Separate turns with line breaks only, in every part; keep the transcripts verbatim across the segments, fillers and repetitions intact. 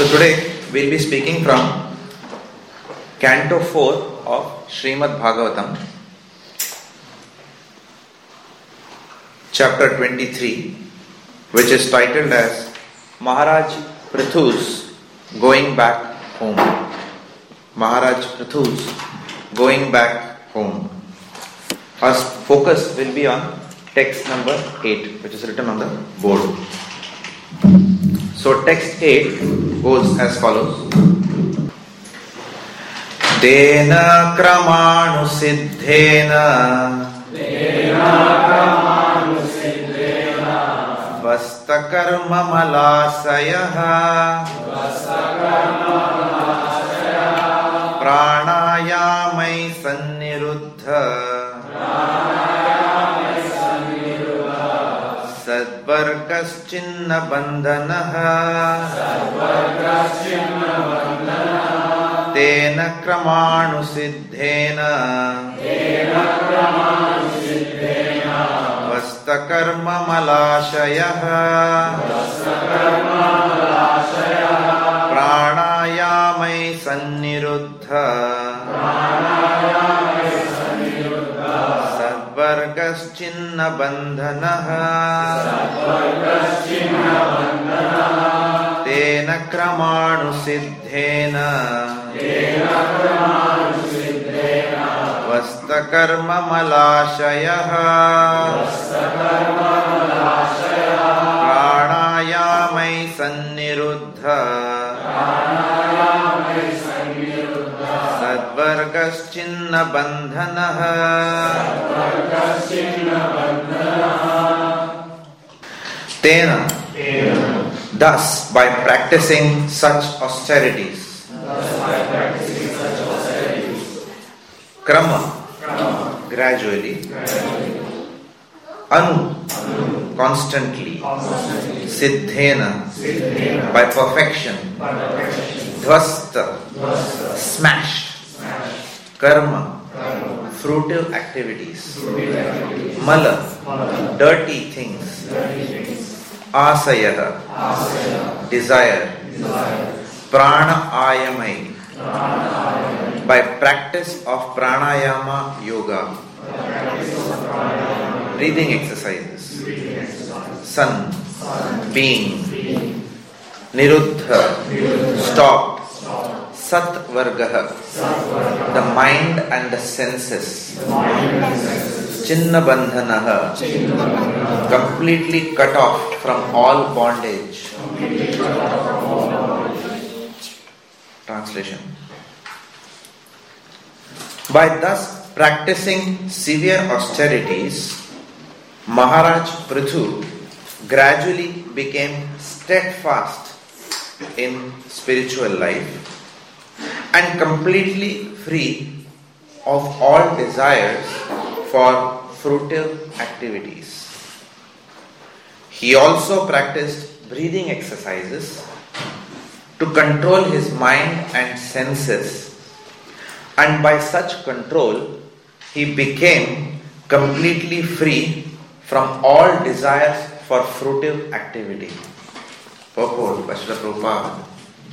So today we'll be speaking from Canto four of Srimad Bhagavatam, Chapter twenty-three, which is titled as Maharaj Prithu's Going Back Home. Maharaj Prithu's Going Back Home. Our focus will be on text number eight, which is written on the board. So text eight goes as follows. Dena kramanu siddhena Dena kramanu siddhena Vasta karma malasayaha Vasta karma malasayaha Pranayamai sanniruddha Sadvargaschinna bandhanaha Sadvargaschinna bandhanaha Tena kramanu siddhena Tena kramanu siddhena Vasta karma malashayaha Vasta karma malashayaha Pranayamai sanniruddha Pranayamai sanniruddha Sadvargaschinna bandhanaha Sadvargaschinna bandhanaha Tena kramanu siddhena Tena kramanu siddhena Vasta karma malashayaha Vasta karma malashayaha Pranayamai sanniruddha Pranayamai sanniruddha Sadvargaschinna bandhanaha Sadvargaschinna bandhanaha Tena, thus by practicing such austerities, thus by practicing such austerities, krama, krama gradually, gradually, anu, anu constantly, constantly, siddhena, siddhena by perfection, by perfection dhvasta, dhvasta smashed, smashed karma, karma fruitive activities, fruitive activities mala, mala dirty things, dirty things Asaya, Asaya desire, desire. Prana ayamai, Prana by practice of pranayama yoga, pranayama. Breathing exercises, breathing exercises. Sun, Sun. Being, being. Niruddha, Niruddha. Stopped, Stop. Satvargaha, Satvargaha. The mind and the senses, the mind and senses. Chinna bandhanaha, completely cut off from all bondage. Translation. By thus practicing severe austerities, Maharaj Prithu gradually became steadfast in spiritual life and completely free of all desires for fruitive activities. He also practiced breathing exercises to control his mind and senses, and by such control he became completely free from all desires for fruitive activity. Purport by Srila Prabhupada.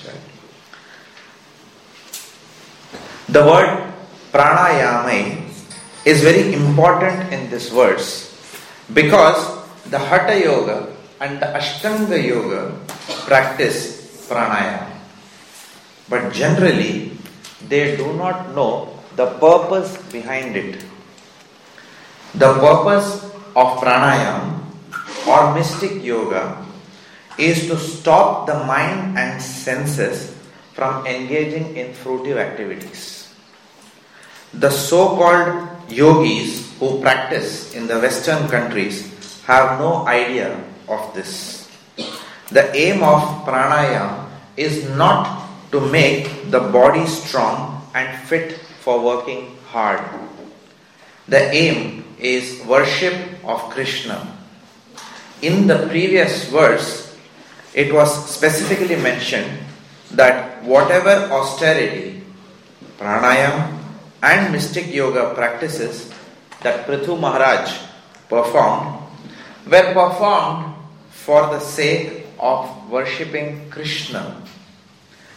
The word pranayamai is very important in this verse because the Hatha Yoga and the Ashtanga Yoga practice pranayama. But generally, they do not know the purpose behind it. The purpose of pranayama or mystic yoga is to stop the mind and senses from engaging in fruitive activities. The so-called yogis who practice in the Western countries have no idea of this. The aim of pranayama is not to make the body strong and fit for working hard. The aim is worship of Krishna. In the previous verse, it was specifically mentioned that whatever austerity, pranayama and mystic yoga practices that Prithu Maharaj performed were performed for the sake of worshipping Krishna.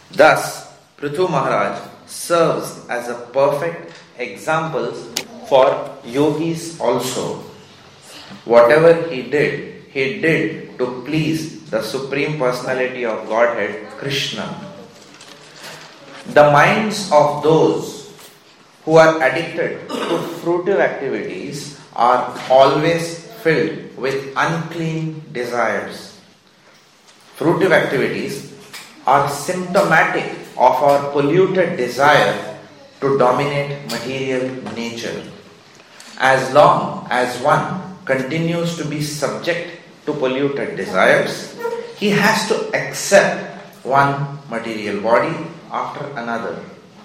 Thus, Prithu Maharaj serves as a perfect example for yogis also. Whatever he did, he did to please the Supreme Personality of Godhead, Krishna. The minds of those who are addicted to fruitive activities are always filled with unclean desires. Fruitive activities are symptomatic of our polluted desire to dominate material nature. As long as one continues to be subject to polluted desires, he has to accept one material body after another.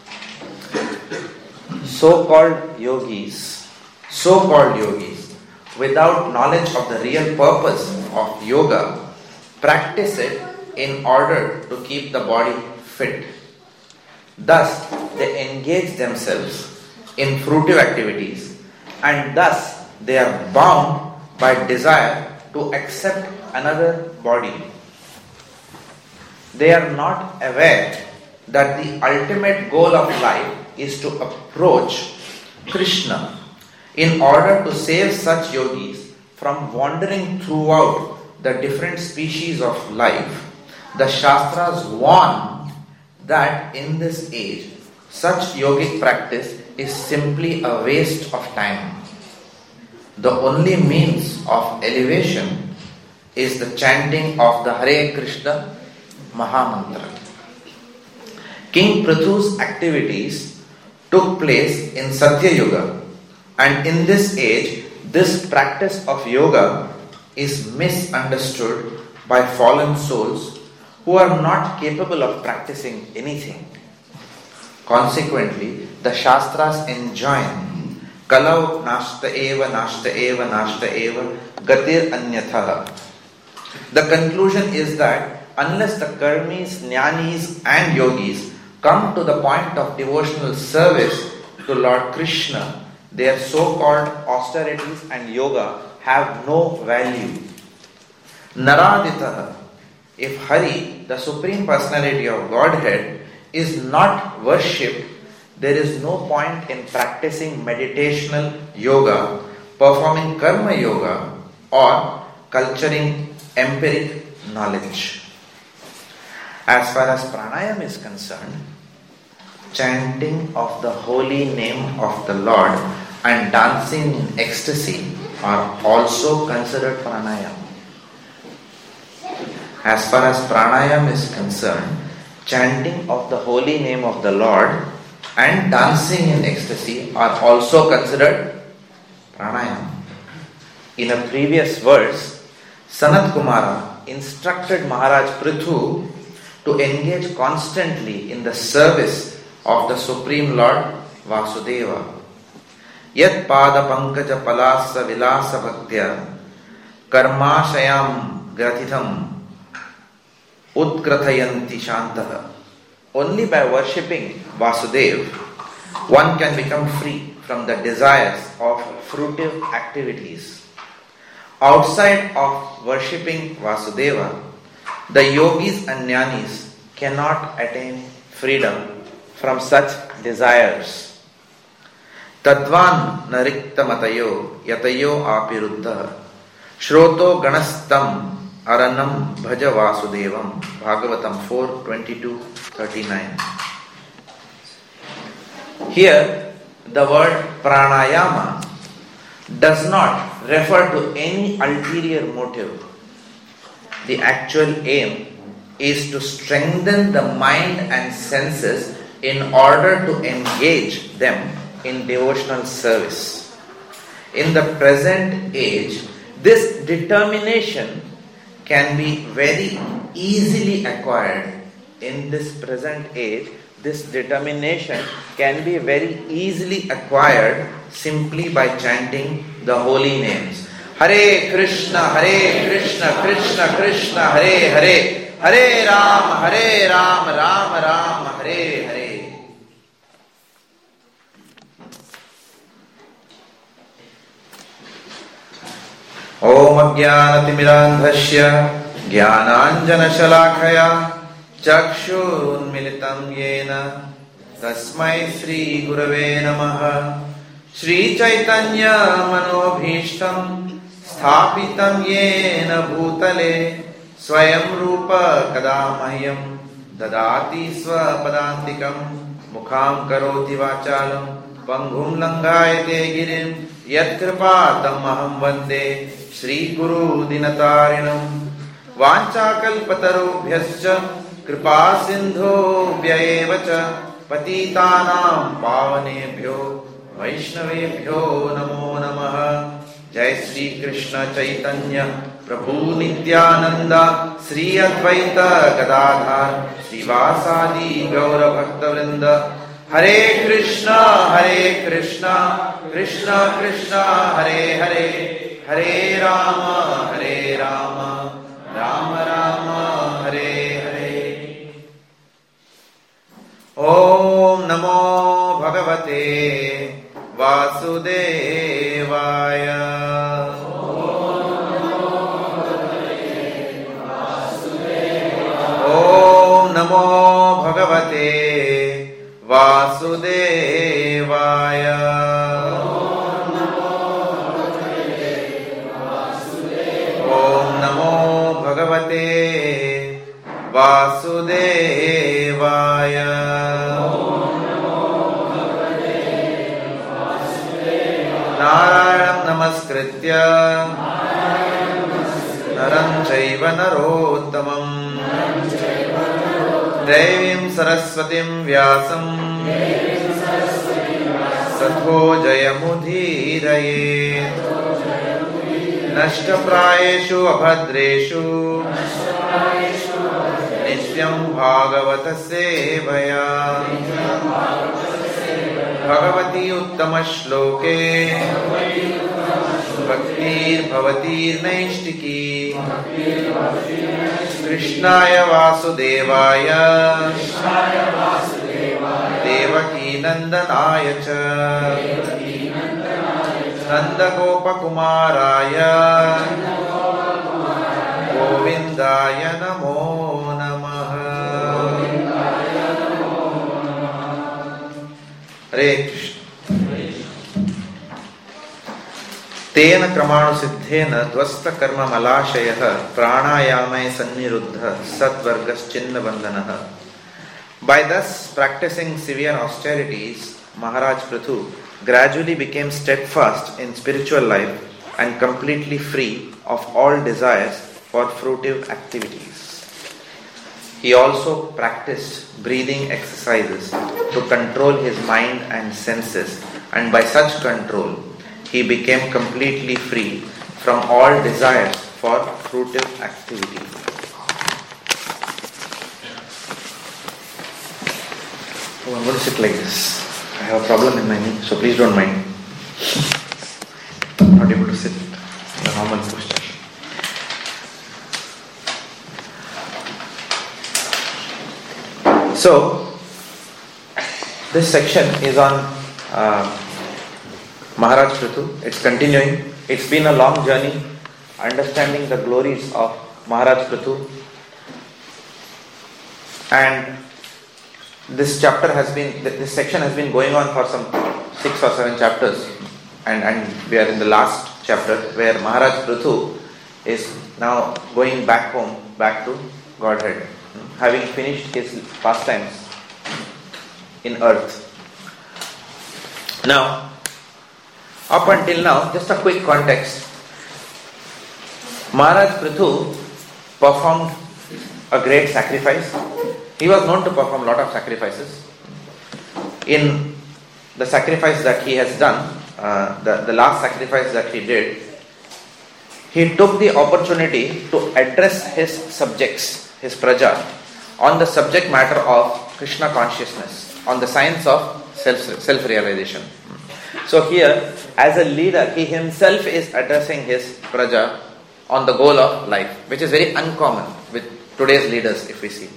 So-called yogis, so-called yogis, without knowledge of the real purpose of yoga, practice it in order to keep the body fit. Thus, they engage themselves in fruitive activities, and thus they are bound by desire to accept another body. They are not aware that the ultimate goal of life is to approach Krishna. In order to save such yogis from wandering throughout the different species of life, the Shastras warn that in this age, such yogic practice is simply a waste of time. The only means of elevation is the chanting of the Hare Krishna Mahamantra. King Prithu's activities took place in Satya Yuga, and in this age, this practice of yoga is misunderstood by fallen souls who are not capable of practicing anything. Consequently, the Shastras enjoin Kalau nashta eva nashta eva nashta eva gatir anyatha. The conclusion is that unless the karmis, jnanis and yogis come to the point of devotional service to Lord Krishna, their so-called austerities and yoga have no value. Naraditaha. If Hari, the Supreme Personality of Godhead, is not worshipped, there is no point in practicing meditational yoga, performing karma yoga, or culturing empiric knowledge. As far as pranayama is concerned, chanting of the holy name of the Lord and dancing in ecstasy are also considered pranayama. As far as pranayama is concerned, chanting of the holy name of the Lord and dancing in ecstasy are also considered pranayama. In a previous verse, Sanat Kumara instructed Maharaj Prithu to engage constantly in the service of the Supreme Lord Vasudeva. Yat pada pankaja palasa vilasa bhaktya karmashayam gratitham Udkrathayanti Shantaha. Only by worshipping Vasudev, one can become free from the desires of fruitive activities. Outside of worshipping Vasudeva, the yogis and jnanis cannot attain freedom from such desires. Tadvan narikta matayo yatayo apiruddha shroto ganastam Aranam Bhaja Vasudevam. Bhagavatam four twenty-two thirty-nine. Here, the word pranayama does not refer to any ulterior motive. The actual aim is to strengthen the mind and senses in order to engage them in devotional service. In the present age, this determination can be very easily acquired. In this present age, this determination can be very easily acquired simply by chanting the holy names. Hare Krishna, Hare Krishna, Krishna Krishna, Hare Hare, Hare Ram, Hare Ram, Ram Ram, Hare Hare. Om Ajnanatimirandhasya Jnananjana Shalakaya चक्षुरुन्मिलितं येन तस्मै श्री गुरवे नमः। श्री चैतन्य मनोभीष्टं स्थापितं येन भूतले स्वयं रूप कदा मह्यं ददाति स्वपदान्तिकं। मुखां करोति वाचालं पंगुं लंघायते गिरिं यत्कृपातमहं वन्दे श्रीगुरुदिनतारिणं। वाञ्छाकल्पतरुभ्यश्च कृपा सिन्धुभ्य एव च पतितानां पावनेभ्यो वैष्णवेभ्यो नमो नमः। जय श्री कृष्ण चैतन्य प्रभु नित्यानंद श्री अद्वैत गदाधर श्रीवासादि गौर भक्तवृंद। हरे कृष्णा हरे कृष्णा कृष्णा कृष्णा हरे हरे हरे राम हरे राम राम राम हरे हरे। ओम नमो भगवते वासुदेवाय। ओम नमो भगवते वासुदेवाय। ओम नमो भगवते वासुदेवाय। नारायणं नमस्कृत्य नरं चैव नरोत्तमं देवीं सरस्वतीं व्यासं ततो जयमुदीरयेत्। नष्टप्रायेषु अभद्रेषु नित्यं भागवत सेवया। भगवती उत्तम श्लोके भक्तिर्भवतीर्नैष्टिकी। कृष्णाय वासुदेवाय देवकी नंदनाय च नंदगोपकुमाराय गोविंदाय नमो नमः। हरे कृष्ण। तेन क्रमाणुसिद्धेन ध्वस्त कर्म मलाशयः प्राणायामे सन्निरुद्धः सद्वर्गश्चिन्न बन्धनः। By thus practicing severe austerities, Maharaj Prithu gradually became steadfast in spiritual life and completely free of all desires for fruitive activities. He also practiced breathing exercises to control his mind and senses, and by such control, he became completely free from all desires for fruitive activity. Oh, I'm going to sit like this. I have a problem in my knee, so please don't mind. I'm not able to sit in the normal posture. So, this section is on uh, Maharaj Prithu. It's continuing. It's been a long journey understanding the glories of Maharaj Prithu. And this chapter has been, this section has been going on for some six or seven chapters. And, and we are in the last chapter where Maharaj Prithu is now going back home, back to Godhead, having finished his pastimes in earth. Now, up until now, just a quick context. Maharaj Prithu performed a great sacrifice. He was known to perform a lot of sacrifices. In the sacrifice that he has done, uh, the, the last sacrifice that he did, he took the opportunity to address his subjects, his praja, on the subject matter of Krishna consciousness, on the science of self, self-realization. So here, as a leader, he himself is addressing his praja on the goal of life, which is very uncommon with today's leaders, if we see.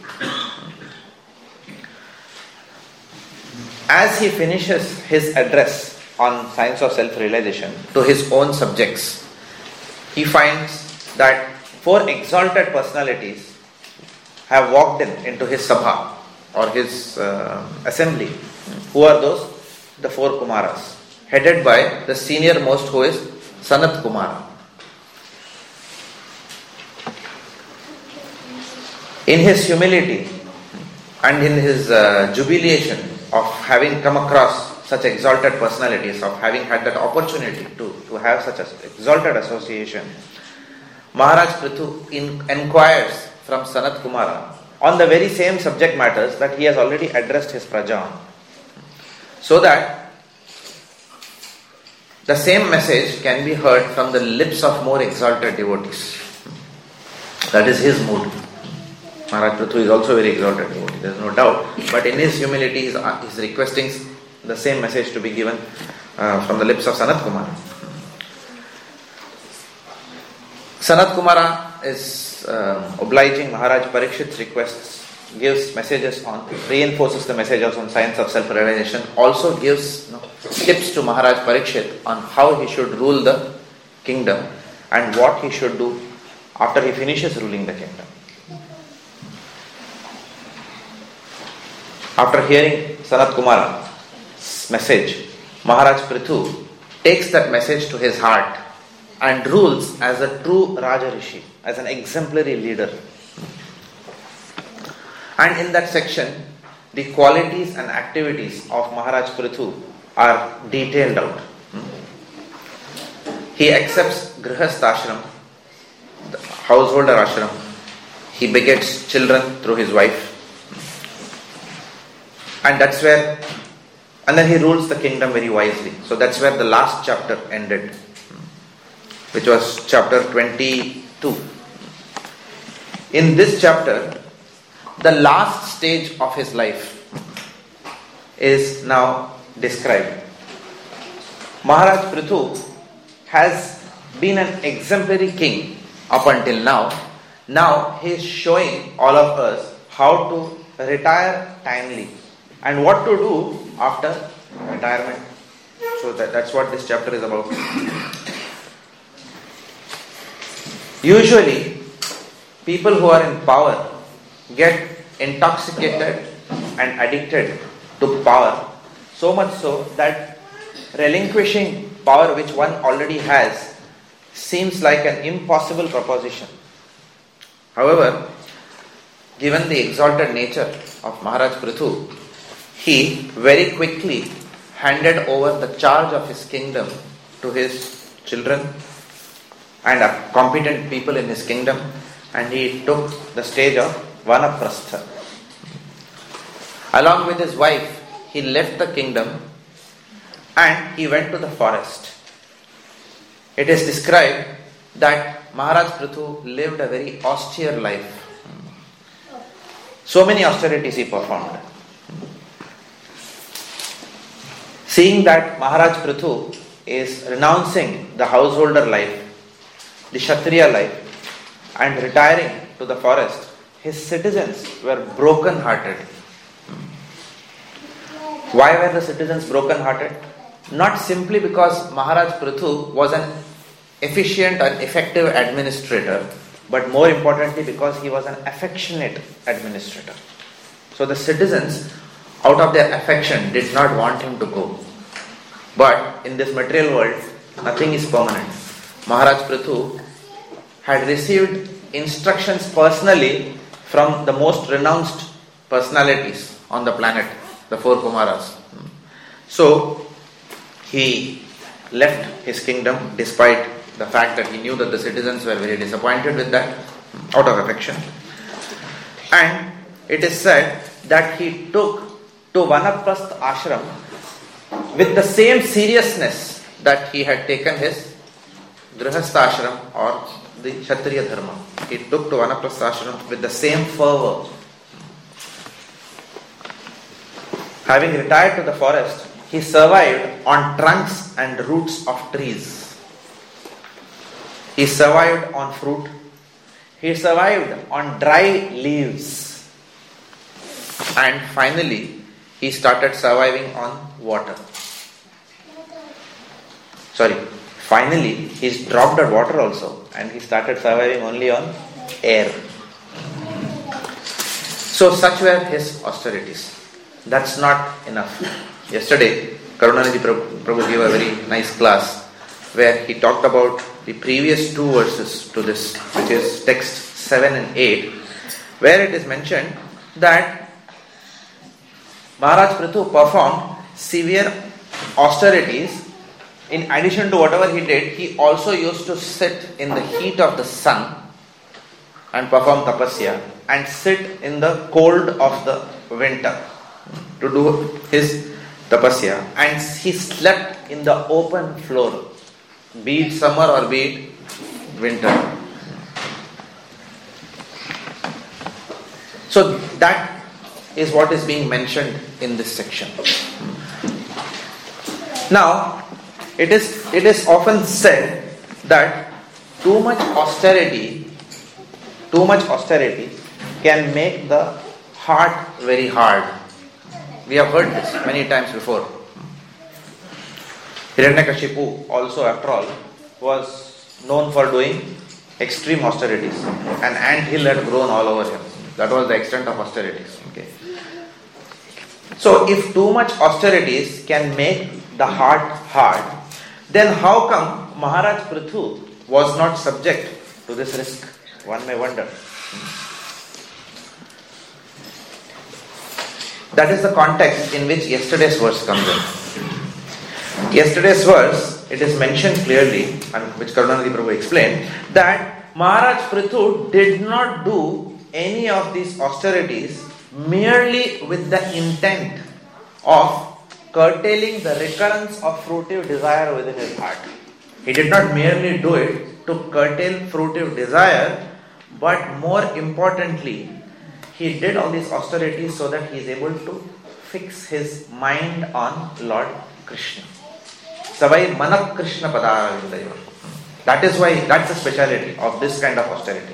As he finishes his address on science of self-realization to his own subjects, he finds that four exalted personalities have walked in into his sabha or his uh, assembly. Who are those? The four Kumaras, headed by the senior most, who is Sanat Kumara. In his humility and in his uh, jubilation of having come across such exalted personalities, of having had that opportunity to, to have such an exalted association, Maharaj Prithu in, inquires from Sanat Kumara on the very same subject matters that he has already addressed his praja on, so that the same message can be heard from the lips of more exalted devotees. That is his mood. Maharaj Prithu is also very exalted devotee, there is no doubt, but in his humility he is, he is requesting the same message to be given uh, from the lips of Sanat Kumara. Sanat Kumara is uh, obliging Maharaj Parikshit's requests, gives messages on, reinforces the messages on science of self-realization, also gives you know, tips to Maharaj Parikshit on how he should rule the kingdom and what he should do after he finishes ruling the kingdom. After hearing Sanat Kumara's message, Maharaj Prithu takes that message to his heart and rules as a true Raja Rishi, as an exemplary leader. And in that section, the qualities and activities of Maharaj Prithu are detailed out. He accepts Grihastha ashram, the householder ashram. He begets children through his wife. And that's where, and then he rules the kingdom very wisely. So that's where the last chapter ended, which was chapter twenty-two. In this chapter, the last stage of his life is now described. Maharaj Prithu has been an exemplary king up until now. Now he is showing all of us how to retire timely and what to do after retirement. So that, that's what this chapter is about. Usually, people who are in power get intoxicated and addicted to power, so much so that relinquishing power which one already has seems like an impossible proposition. However, given the exalted nature of Maharaj Prithu, he very quickly handed over the charge of his kingdom to his children and competent people in his kingdom, and he took the stage of Vanaprastha. Along with his wife, he left the kingdom and he went to the forest. It is described that Maharaj Prithu lived a very austere life. So many austerities he performed. Seeing that Maharaj Prithu is renouncing the householder life, the Kshatriya life, and retiring to the forest, his citizens were broken-hearted. Why were the citizens broken-hearted? Not simply because Maharaj Prithu was an efficient and effective administrator, but more importantly because he was an affectionate administrator. So the citizens, out of their affection, did not want him to go. But in this material world, nothing is permanent. Maharaj Prithu had received instructions personally from the most renounced personalities on the planet, the four Kumaras. So he left his kingdom despite the fact that he knew that the citizens were very disappointed with that, out of affection. And it is said that he took to Vanaprastha ashram with the same seriousness that he had taken his Grihastha ashram or the Kshatriya dharma. He took to Vanaprastha ashram with the same fervor. Having retired to the forest, he survived on trunks and roots of trees. He survived on fruit. He survived on dry leaves. And finally, he started surviving on water. Sorry, finally, he's dropped at water also, and he started surviving only on air. So such were his austerities. That's not enough. Yesterday, Karunanidhi Prabhu gave a very nice class where he talked about the previous two verses to this, which is text seven and eight, where it is mentioned that Maharaj Prithu performed severe austerities. In addition to whatever he did, he also used to sit in the heat of the sun and perform tapasya, and sit in the cold of the winter to do his tapasya, and he slept in the open floor, be it summer or be it winter. So that is what is being mentioned in this section. Now, it is it is often said that too much austerity, too much austerity can make the heart very hard. We have heard this many times before. Hiranyakashipu also, after all, was known for doing extreme austerities. An anthill had grown all over him. That was the extent of austerities. Okay. So, if too much austerities can make the heart hard, then how come Maharaj Prithu was not subject to this risk? One may wonder. That is the context in which yesterday's verse comes in. Yesterday's verse, it is mentioned clearly, and which Karunanidhi Prabhu explained, that Maharaj Prithu did not do any of these austerities merely with the intent of curtailing the recurrence of fruitive desire within his heart. He did not merely do it to curtail fruitive desire, but more importantly, he did all these austerities so that he is able to fix his mind on Lord Krishna. Savai Manak Krishna Padaravindayo. That is why, that's the speciality of this kind of austerity.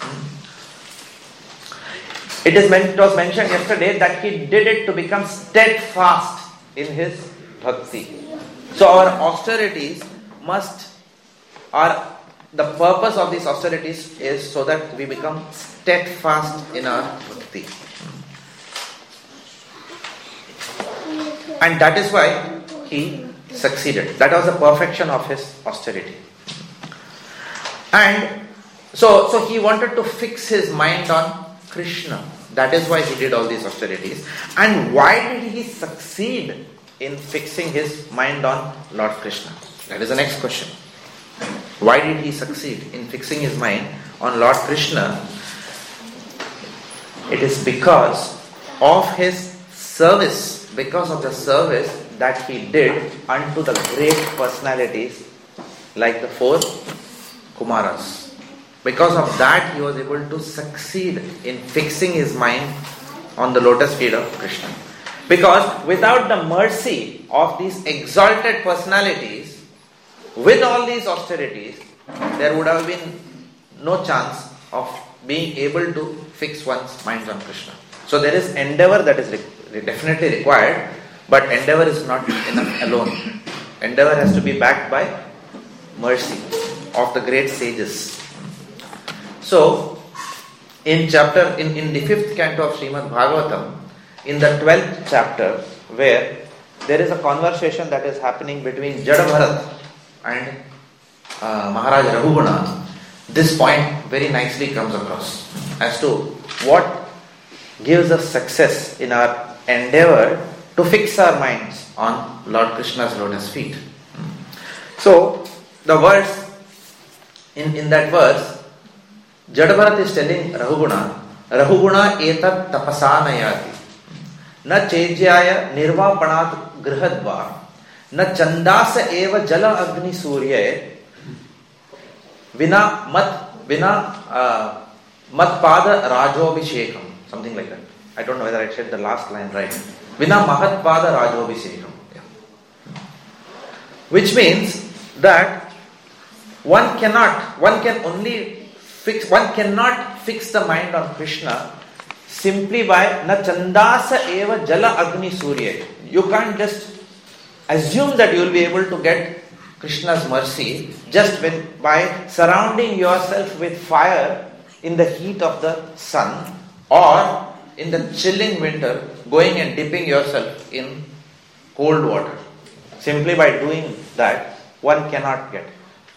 It is meant, it was mentioned yesterday that he did it to become steadfast in his bhakti. So our austerities must, are the purpose of these austerities is so that we become steadfast in our bhakti. And that is why he succeeded. That was the perfection of his austerity. And so, so he wanted to fix his mind on Krishna. That is why he did all these austerities. And why did he succeed in fixing his mind on Lord Krishna? That is the next question. Why did he succeed in fixing his mind on Lord Krishna? It is because of his service, because of the service that he did unto the great personalities like the four Kumaras. Because of that, he was able to succeed in fixing his mind on the lotus feet of Krishna. Because without the mercy of these exalted personalities, with all these austerities, there would have been no chance of being able to fix one's mind on Krishna. So there is endeavor that is re- definitely required, but endeavor is not enough alone. Endeavor has to be backed by mercy of the great sages. So, in chapter, in, in the fifth canto of Srimad Bhagavatam, in the twelfth chapter, where there is a conversation that is happening between Jada Bharat and uh, Maharaj Raghuguna, this point very nicely comes across as to what gives us success in our endeavor to fix our minds on Lord Krishna's lotus feet. So, the verse, in, in that verse, Jadabharat is telling Rahuguna, Rahuguna etat tapasanayati, na chejyaya nirvapanat grihadva, na chandasa eva jala agni surya, vina mat, vina uh, mat pada rajobhishekam, something like that. I don't know whether I said the last line right. Vina mahat pada rajobhishekam. Yeah. Which means that one cannot, one can only Fix, one cannot fix the mind on Krishna simply by na chandasa eva jala agni surya. You can't just assume that you will be able to get Krishna's mercy just when, by surrounding yourself with fire in the heat of the sun, or in the chilling winter going and dipping yourself in cold water. Simply by doing that, one cannot get.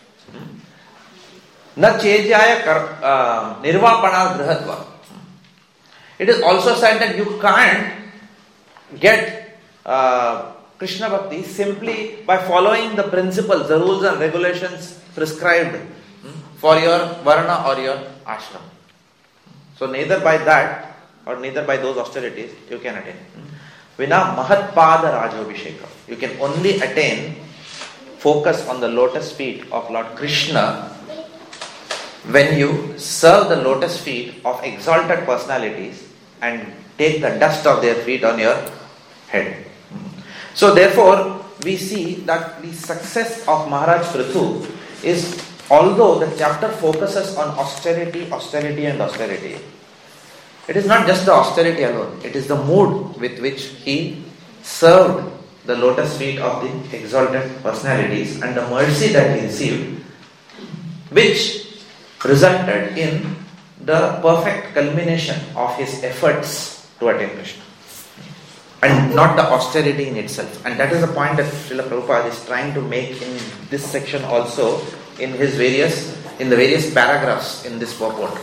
Na chejaya nirvapana grihatva. It is also said that you can't get uh, Krishna Bhakti simply by following the principles, the rules and regulations prescribed for your varna or your ashram. So neither by that or neither by those austerities you can attain. Vina Mahatpada Rajabhisheka. You can only attain focus on the lotus feet of Lord Krishna when you serve the lotus feet of exalted personalities and take the dust of their feet on your head. So therefore, we see that the success of Maharaj Prithu is, although the chapter focuses on austerity, austerity and austerity, it is not just the austerity alone, it is the mood with which he served the lotus feet of the exalted personalities and the mercy that he received, which resulted in the perfect culmination of his efforts to attain Krishna. And not the austerity in itself. And that is the point that Srila Prabhupada is trying to make in this section also, in his various, in the various paragraphs in this purport.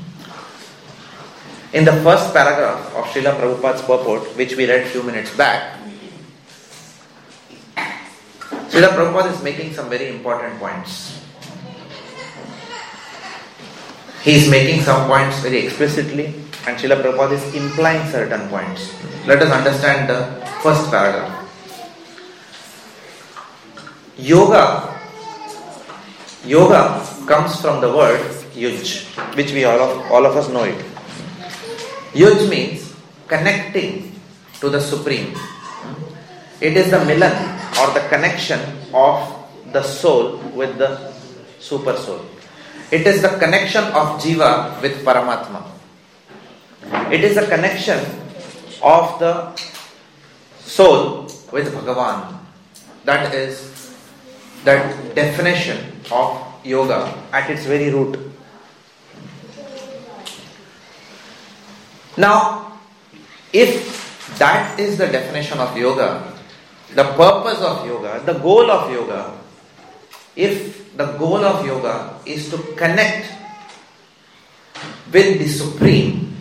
In the first paragraph of Srila Prabhupada's purport, which we read a few minutes back, Srila Prabhupada is making some very important points. He is making some points very explicitly, and Srila Prabhupada is implying certain points. Let us understand the first paragraph. Yoga, yoga comes from the word yuj, which we all of, all of us know it. Yuj means connecting to the Supreme. It is the milan or the connection of the soul with the super soul. It is the connection of Jiva with Paramatma. It is the connection of the soul with Bhagavan. That is the definition of yoga at its very root. Now, if that is the definition of yoga, the purpose of yoga, the goal of yoga, if the goal of yoga is to connect with the Supreme,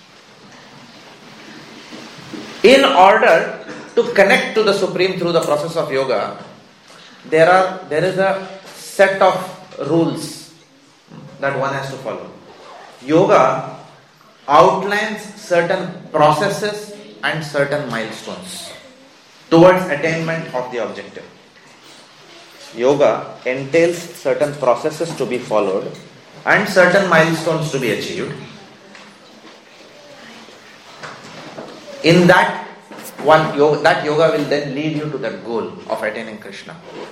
in order to connect to the Supreme through the process of yoga, there are there is a set of rules that one has to follow. Yoga outlines certain processes and certain milestones towards attainment of the objective. Yoga entails certain processes to be followed and certain milestones to be achieved. In that one yoga, that yoga will then lead you to that goal of attaining Krishna.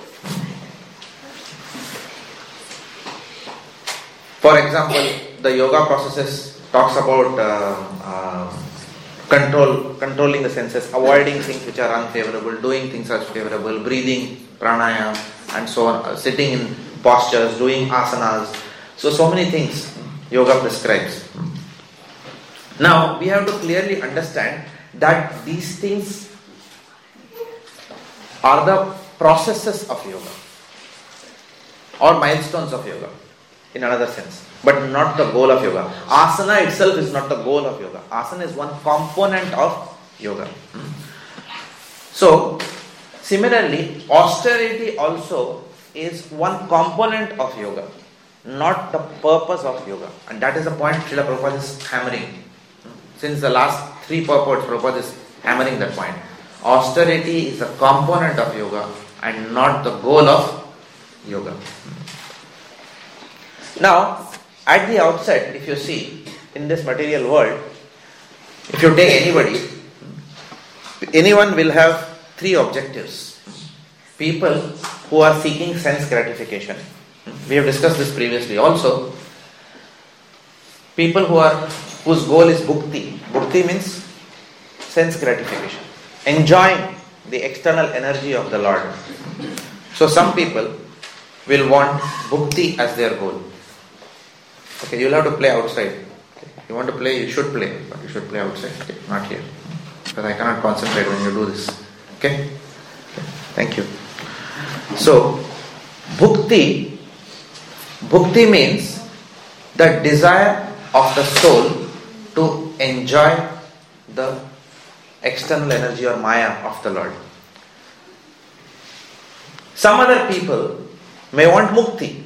For example, the yoga processes talks about uh, uh, control, controlling the senses, avoiding things which are unfavorable, doing things that are favorable, breathing, pranayama, and so on, uh, sitting in postures, doing asanas. So, so many things yoga prescribes. Now, we have to clearly understand that these things are the processes of yoga or milestones of yoga in another sense, but not the goal of yoga. Asana itself is not the goal of yoga. Asana is one component of yoga. So, similarly, austerity also is one component of yoga, not the purpose of yoga. And that is the point Srila Prabhupada is hammering. Since the last three purports, Prabhupada is hammering that point. Austerity is a component of yoga and not the goal of yoga. Now, at the outset, if you see, in this material world, if you take anybody, anyone will have three objectives. People who are seeking sense gratification. We have discussed this previously also. People who are whose goal is bhukti. Bhukti means sense gratification. Enjoying the external energy of the Lord. So some people will want bhukti as their goal. Okay, you'll have to play outside. Okay. You want to play, you should play, but you should play outside, okay? Not here. Because I cannot concentrate when you do this. Okay? Thank you. So, bhukti, bhukti means the desire of the soul to enjoy the external energy or maya of the Lord. Some other people may want mukti.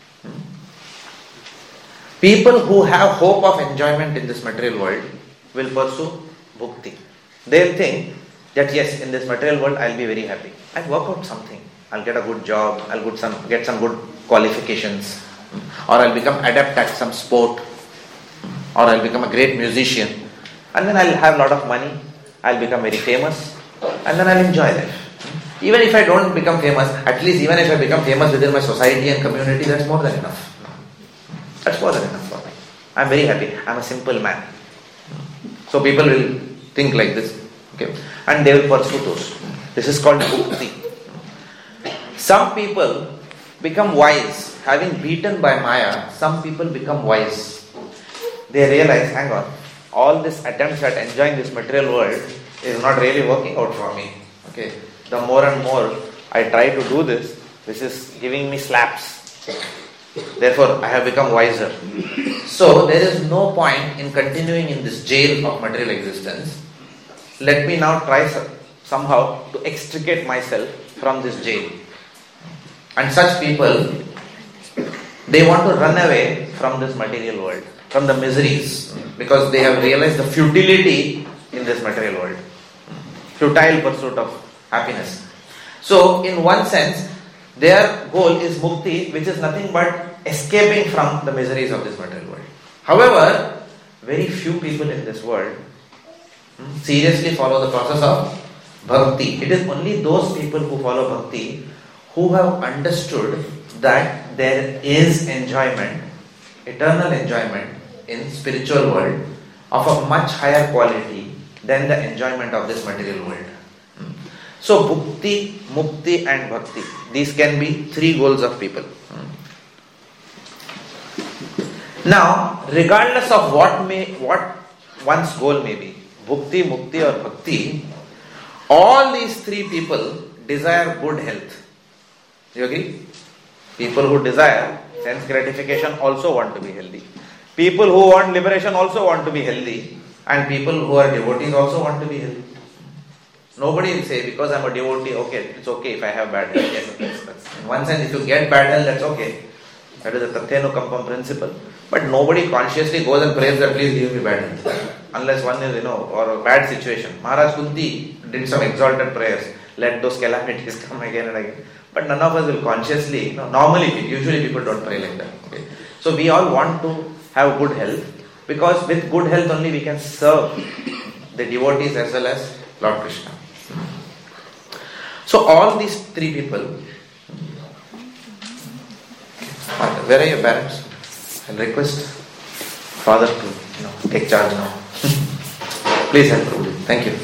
People who have hope of enjoyment in this material world will pursue bhukti. They'll think that yes, in this material world I'll be very happy. I'll work out something. I'll get a good job. I'll get some, get some good qualifications. Or I'll become adept at some sport. Or I'll become a great musician. And then I'll have a lot of money. I'll become very famous. And then I'll enjoy life. Even if I don't become famous, at least even if I become famous within my society and community, that's more than enough. That's more than enough for me. I'm very happy. I'm a simple man. So people will think like this. Okay? And they will pursue those. This is called bhukti. Some people become wise. Having beaten by Maya, some people become wise. They realize, hang on, all this attempts at enjoying this material world is not really working out for me. Okay? The more and more I try to do this, this is giving me slaps. Therefore, I have become wiser. So, there is no point in continuing in this jail of material existence. Let me now try somehow to extricate myself from this jail. And such people, they want to run away from this material world, from the miseries, because they have realized the futility in this material world. Futile pursuit of happiness. So, in one sense, their goal is mukti, which is nothing but escaping from the miseries of this material world. However, very few people in this world seriously follow the process of bhakti. It is only those people who follow bhakti who have understood that there is enjoyment, eternal enjoyment in spiritual world of a much higher quality than the enjoyment of this material world. So, bhukti, mukti and bhakti, these can be three goals of people. Now, regardless of what may, what one's goal may be, bhukti, mukti or bhakti, all these three people desire good health. You agree? People who desire sense gratification also want to be healthy. People who want liberation also want to be healthy. And people who are devotees also want to be healthy. Nobody will say, because I'm a devotee, okay, it's okay if I have bad health. Yes, that's, that's, in one sense, if you get bad health, that's okay. That is the Tatyanukampam principle. But nobody consciously goes and prays that please give me bad health. Unless one is, you know, or a bad situation. Maharaj Kunti did some exalted prayers. Let those calamities come again and again. But none of us will consciously, you know, normally, usually people don't pray like that. Okay? So we all want to have good health. Because with good health only we can serve the devotees as well as Lord Krishna. So all these three people, where are your parents? I'll request father to, you know, take charge now. Please help Prabhuji. Thank you.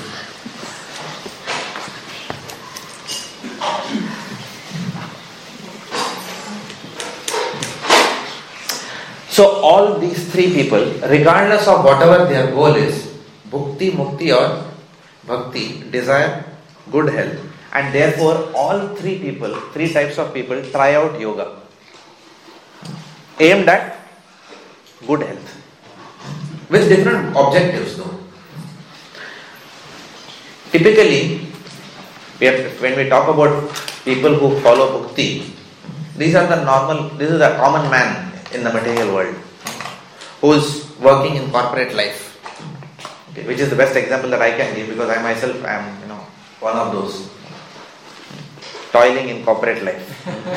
So all these three people, regardless of whatever their goal is, bhukti, mukti or bhakti, desire good health. And therefore, all three people, three types of people try out yoga. Aimed at good health. With different objectives though. Typically, we have, when we talk about people who follow bhakti, these are the normal, this is the common man in the material world who is working in corporate life. Okay, which is the best example that I can give because I myself am, you know, one of those. Toiling in corporate life.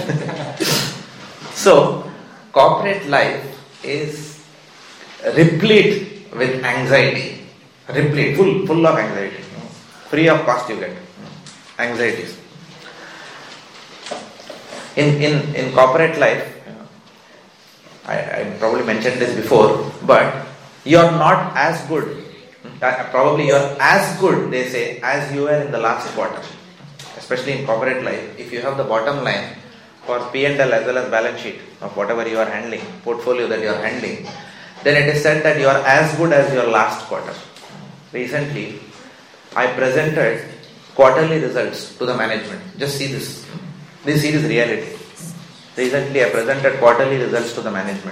So, corporate life is replete with anxiety. Replete, full, full of anxiety. Free of cost you get. Anxieties. In, in, in corporate life, I, I probably mentioned this before, but you are not as good. Probably you are as good, they say, as you were in the last quarter. Especially in corporate life, if you have the bottom line for P and L as well as balance sheet of whatever you are handling, portfolio that you are handling, then it is said that you are as good as your last quarter. Recently, I presented quarterly results to the management. Just see this. This is reality. Recently, I presented quarterly results to the management.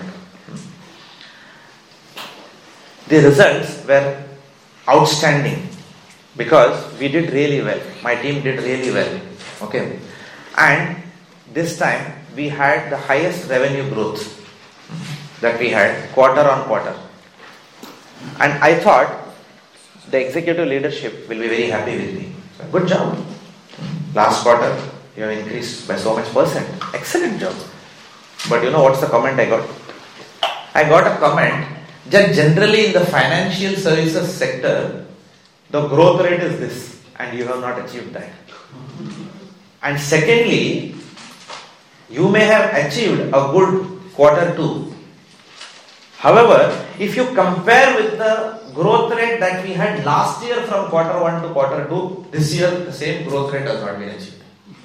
The results were outstanding because we did really well. My team did really well. Okay. And this time, we had the highest revenue growth that we had quarter on quarter. And I thought the executive leadership will be very happy with me. So, good job. Last quarter, you have increased by so much percent. Excellent job. But you know what's the comment I got? I got a comment that generally in the financial services sector, the growth rate is this and you have not achieved that. And secondly, you may have achieved a good quarter two. However, if you compare with the growth rate that we had last year from quarter one to quarter two, this year the same growth rate has not been achieved.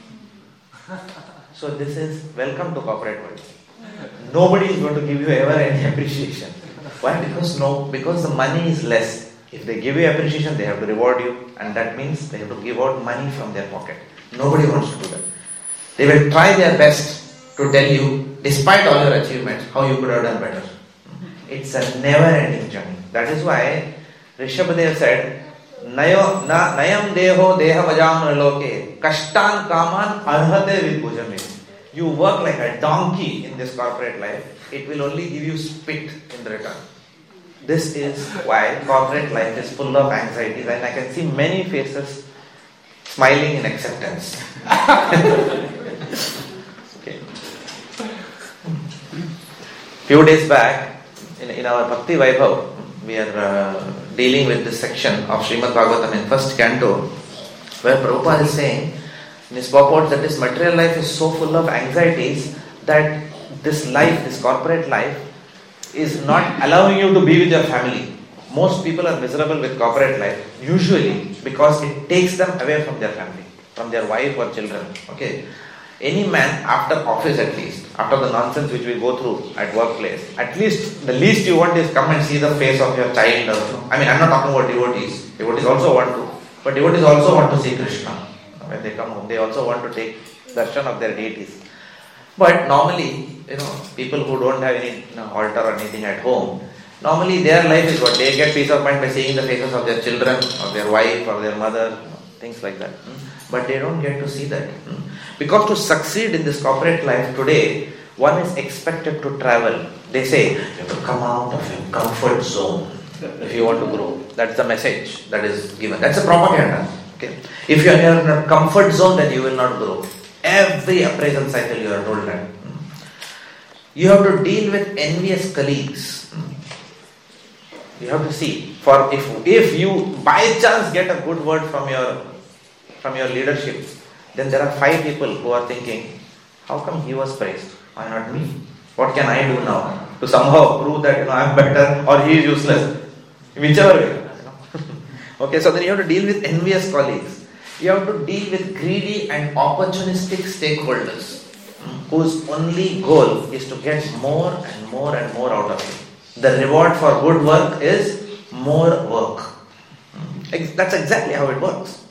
So this is welcome to corporate world. Nobody is going to give you ever any appreciation. Why? Because no, because the money is less. If they give you appreciation, they have to reward you, and that means they have to give out money from their pocket. Nobody wants to do that. They will try their best to tell you, despite all your achievements, how you could have done better. It's a never-ending journey. That is why Rishabhadev said, Nayo, na, Nayam deho deha vajam raloke kashtan kaman arhate vidbhujame. You work like a donkey in this corporate life. It will only give you spit in return. This is why corporate life is full of anxieties, and I can see many faces smiling in acceptance. Okay. Few days back, in, in our Bhakti Vaibhav, we are uh, dealing with this section of Srimad Bhagavatam in first canto, where Prabhupada is saying, in his purport, that this material life is so full of anxieties that this life, this corporate life, is not allowing you to be with your family. Most people are miserable with corporate life, usually because it takes them away from their family, from their wife or children. Okay. Any man after office, at least, after the nonsense which we go through at workplace, at least the least you want is come and see the face of your child. Or, I mean, I'm not talking about devotees. Devotees also want to, but devotees also want to see Krishna. When they come home, they also want to take darshan of their deities. But normally, you know, people who don't have any you know, altar or anything at home, normally their life is what? They get peace of mind by seeing the faces of their children, or their wife, or their mother, you know, things like that. But they don't get to see that. Because to succeed in this corporate life today, one is expected to travel. They say, you have to come out of your comfort zone if you want to grow. That's the message that is given. That's a propaganda. Okay. If you are in a comfort zone, then you will not grow. Every appraisal cycle you are told that. You have to deal with envious colleagues. You have to see. For if if you by chance get a good word from your from your leadership, then there are five people who are thinking, how come he was praised? Why not me? What can I do now to somehow prove that you know I'm better or he is useless? Whichever way. You know? Okay, so then you have to deal with envious colleagues. You have to deal with greedy and opportunistic stakeholders whose only goal is to get more and more and more out of you. The reward for good work is more work. That's exactly how it works.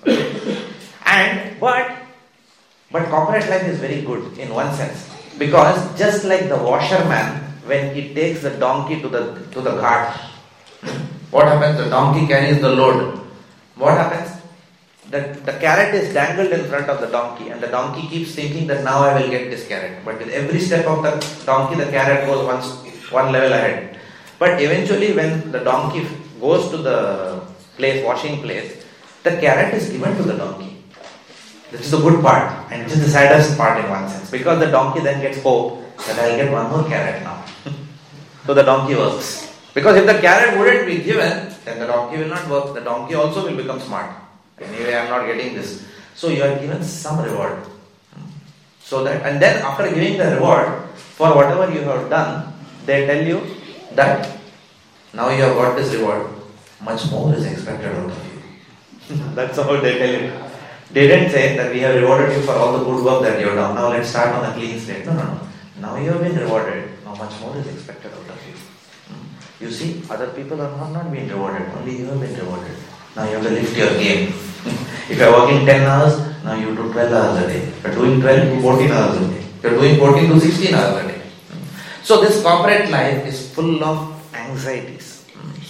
And but but corporate life is very good in one sense, because just like the washerman, when he takes the donkey to the to the ghat, what happens? The donkey carries the load. What happens? The, the carrot is dangled in front of the donkey, and the donkey keeps thinking that now I will get this carrot. But with every step of the donkey, the carrot goes one, one level ahead. But eventually when the donkey goes to the place, washing place, the carrot is given to the donkey. This is the good part, and this is the saddest part in one sense, because the donkey then gets hope that I will get one more carrot now. So the donkey works. Because if the carrot wouldn't be given, then the donkey will not work. The donkey also will become smart. Anyway, I am not getting this. So you are given some reward. So that, and then after giving the reward for whatever you have done, they tell you that now you have got this reward, much more is expected out of you. That's how they tell you. They didn't say that we have rewarded you for all the good work that you have done. Now let's start on a clean slate. No, no, no. Now you have been rewarded. Now much more is expected out of you. You see, other people are not, not being rewarded, only you have been rewarded. Now you have to lift your game. If you are working ten hours, now you do twelve hours a day. If you are doing twelve to fourteen hours a day. If you are doing fourteen to sixteen hours a day. So this corporate life is full of anxieties.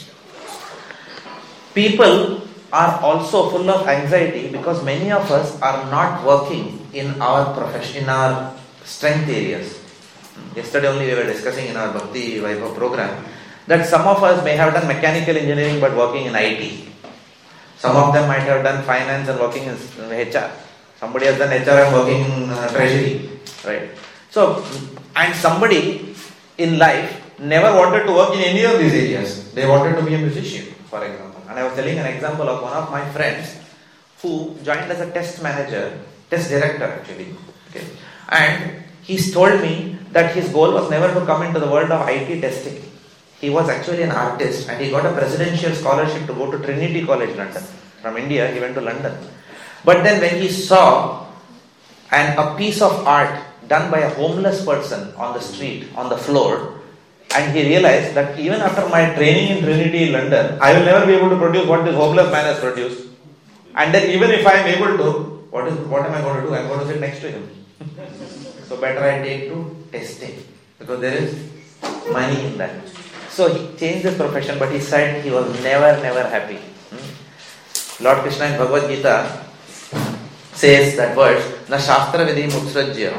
People are also full of anxiety because many of us are not working in our profession, in our strength areas. Yesterday only we were discussing in our Bhakti Vaibhav program that some of us may have done mechanical engineering but working in I T. Some of them might have done finance and working in H R. Somebody has done H R and working in uh, treasury. Right? So, and somebody in life never wanted to work in any of these areas. They wanted to be a musician, for example. And I was telling an example of one of my friends who joined as a test manager, test director actually. Okay. And he's told me that his goal was never to come into the world of I T testing. He was actually an artist and he got a presidential scholarship to go to Trinity College, London. From India, he went to London. But then when he saw an, a piece of art done by a homeless person on the street, on the floor, and he realized that even after my training in Trinity, London, I will never be able to produce what this homeless man has produced. And then even if I am able to, what is what am I going to do? I am going to sit next to him. So better I take to testing because there is money in that. So he changed his profession, but he said he was never, never happy. Hmm? Lord Krishna in Bhagavad Gita says that verse, na shastra vidhi mutsrajya,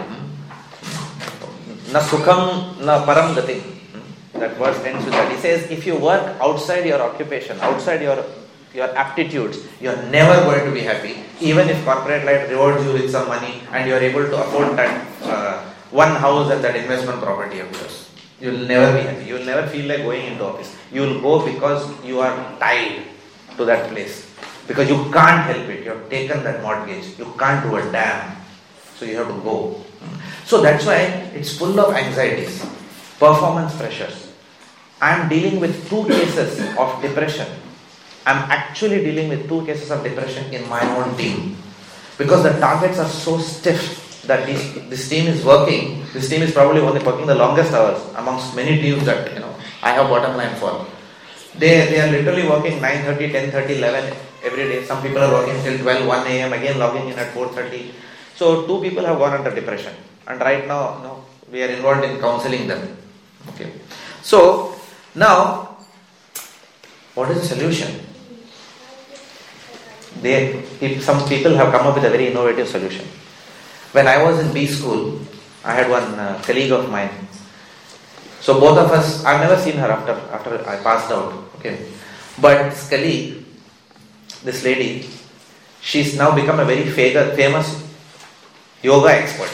na sukham na param gati. That verse ends with that. He says, if you work outside your occupation, outside your your aptitudes, you are never going to be happy. Even if corporate life rewards you with some money and you are able to afford that uh, one house and that investment property of yours, you will never be happy. You will never feel like going into office. You will go because you are tied to that place. Because you can't help it. You have taken that mortgage. You can't do a damn. So you have to go. So that's why it's full of anxieties, performance pressures. I am dealing with two cases of depression. I am actually dealing with two cases of depression in my own team. Because the targets are so stiff that this, this team is working. This team is probably only working the longest hours amongst many teams that you know I have bottom line for. They, they are literally working nine thirty, ten thirty, eleven every day. Some people are working till twelve, one a.m. again logging in at four thirty. So two people have gone under depression. And right now you know, we are involved in counseling them. Okay. So now, what is the solution? They, some people have come up with a very innovative solution. When I was in B school, I had one uh, colleague of mine. So both of us, I've never seen her after after I passed out. Okay, but this colleague, this lady, she's now become a very famous yoga expert.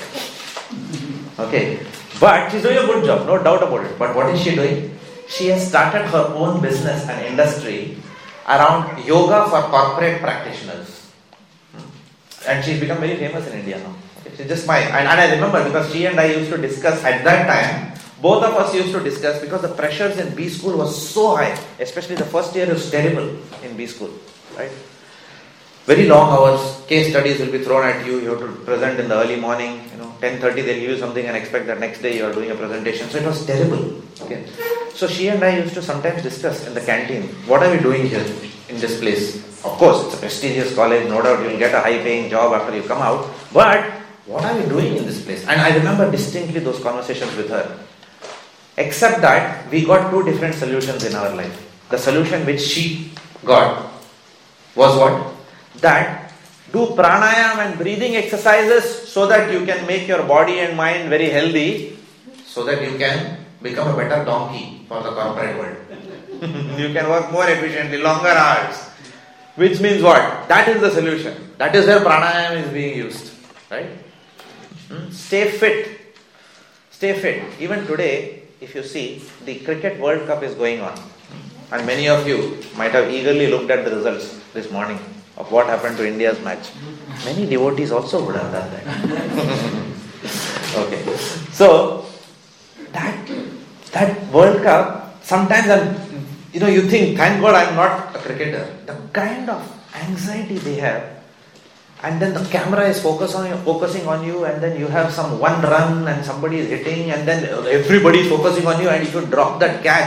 Okay, but she's doing a good job, no doubt about it. But what is she doing? She has started her own business and industry around yoga for corporate practitioners. And she's become very famous in India now. Okay, she's just my, and, and I remember because she and I used to discuss at that time, both of us used to discuss because the pressures in B school was so high, especially the first year was terrible in B school, right? Very long hours, case studies will be thrown at you, you have to present in the early morning, you know, ten thirty they'll give you something and expect that next day you are doing a presentation. So it was terrible. Okay. So she and I used to sometimes discuss in the canteen, what are we doing here in this place? Of course, it's a prestigious college, no doubt you'll get a high paying job after you come out, but what are we doing in this place? And I remember distinctly those conversations with her. Except that we got two different solutions in our life. The solution which she got was what? That do pranayam and breathing exercises so that you can make your body and mind very healthy, so that you can become a better donkey for the corporate world. You can work more efficiently, longer hours. Which means what? That is the solution. That is where pranayam is being used. Right? Hmm? Stay fit. Stay fit. Even today, if you see, the Cricket World Cup is going on. And many of you might have eagerly looked at the results this morning of what happened to India's match. Many devotees also would have done that. Okay. So, that, that World Cup, sometimes I'm, you know, you think, thank God I'm not a cricketer. The kind of anxiety they have, and then the camera is focus on you, focusing on you, and then you have some one run and somebody is hitting, and then everybody is focusing on you, and if you drop that catch,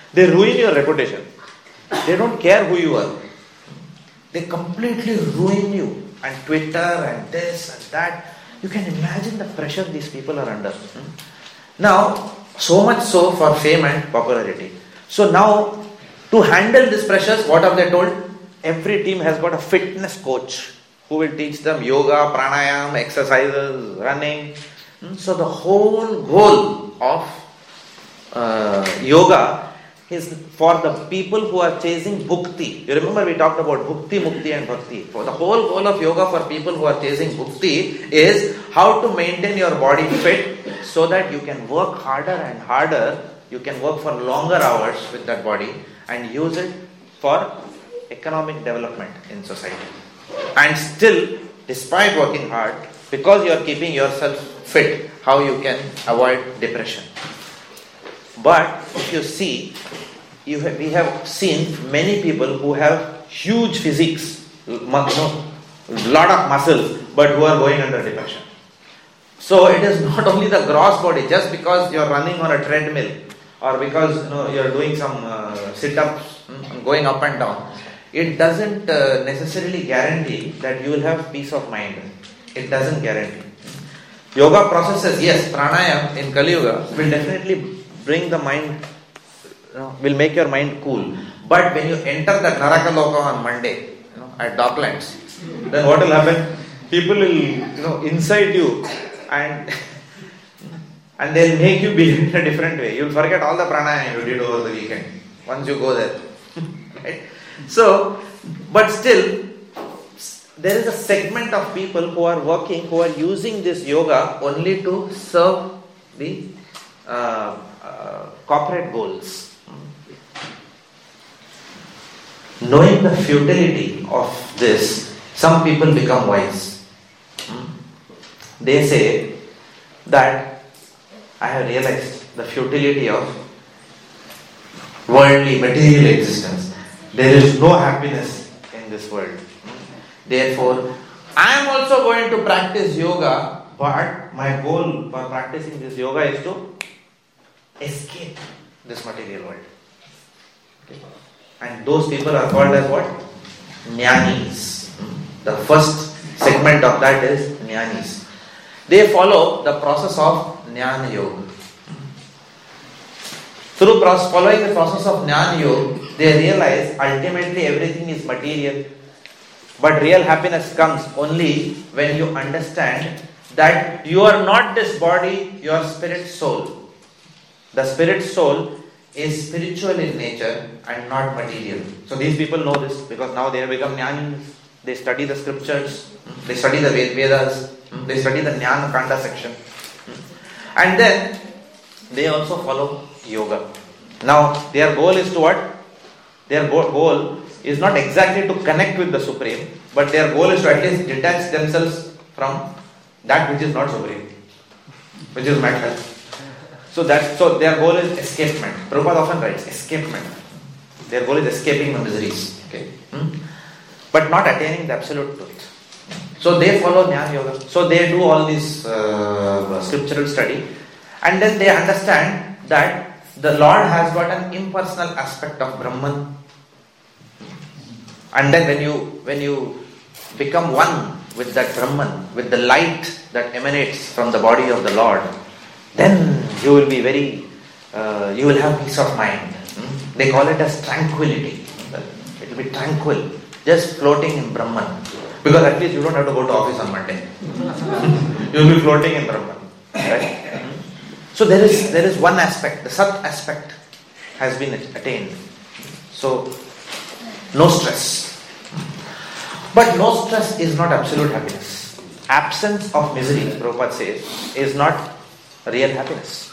They ruin your reputation. They don't care who you are. They completely ruin you. And Twitter and this and that. You can imagine the pressure these people are under. Now, so much so for fame and popularity. So now, to handle these pressures, what have they told? Every team has got a fitness coach who will teach them yoga, pranayam, exercises, running. So the whole goal of uh, yoga is for the people who are chasing bhukti. You remember we talked about bhukti, mukti and bhakti. For the whole goal of yoga for people who are chasing bhukti is how to maintain your body fit so that you can work harder and harder. You can work for longer hours with that body and use it for economic development in society. And still, despite working hard, because you are keeping yourself fit, how you can avoid depression. But if you see, you have, we have seen many people who have huge physiques, you know, lot of muscles, but who are going under depression. So it is not only the gross body. Just because you are running on a treadmill, or because you know you are doing some uh, sit-ups, going up and down, it doesn't uh, necessarily guarantee that you will have peace of mind. It doesn't guarantee. Yoga processes, yes, pranayam in Kali Yuga will definitely bring the mind, you know, will make your mind cool. But when you enter the Narakaloka on Monday, you know, at Docklands, then what will happen? People will, you know, incite you and and they'll make you behave in a different way. You'll forget all the pranayam you did over the weekend once you go there. Right? So, but still, there is a segment of people who are working, who are using this yoga only to serve the uh, uh, corporate goals. Knowing the futility of this, some people become wise. They say that I have realized the futility of worldly, material existence. There is no happiness in this world. Therefore, I am also going to practice yoga, but my goal for practicing this yoga is to escape this material world. Okay. And those people are called as what? Jnanis. The first segment of that is Jnanis. They follow the process of Jnana Yoga. Through following the process of Jnana Yoga, they realize ultimately everything is material. But real happiness comes only when you understand that you are not this body, you are spirit soul. The spirit soul is spiritual in nature and not material. So these people know this because now they have become Jnanis. They study the scriptures, they study the Vedas, they study the Jnana Kanda section. And then they also follow yoga. Now their goal is to what? Their goal is not exactly to connect with the Supreme, but their goal is to at least detach themselves from that which is not Supreme, which is matter. So that so their goal is escapement. Prabhupada often writes escapement. Their goal is escaping the miseries. Okay, hmm? But not attaining the absolute truth. So they follow Jnana Yoga. So they do all this uh, scriptural study, and then they understand that the Lord has got an impersonal aspect of Brahman. And then when you when you become one with that Brahman, with the light that emanates from the body of the Lord, then you will be very, uh, you will have peace of mind. Hmm? They call it as tranquility. It will be tranquil, just floating in Brahman. Because at least you don't have to go to office on Monday. You will be floating in Brahman. Right? So there is there is one aspect, the Sat aspect has been attained. So no stress. But no stress is not absolute happiness. Absence of misery, Prabhupada says, is not real happiness.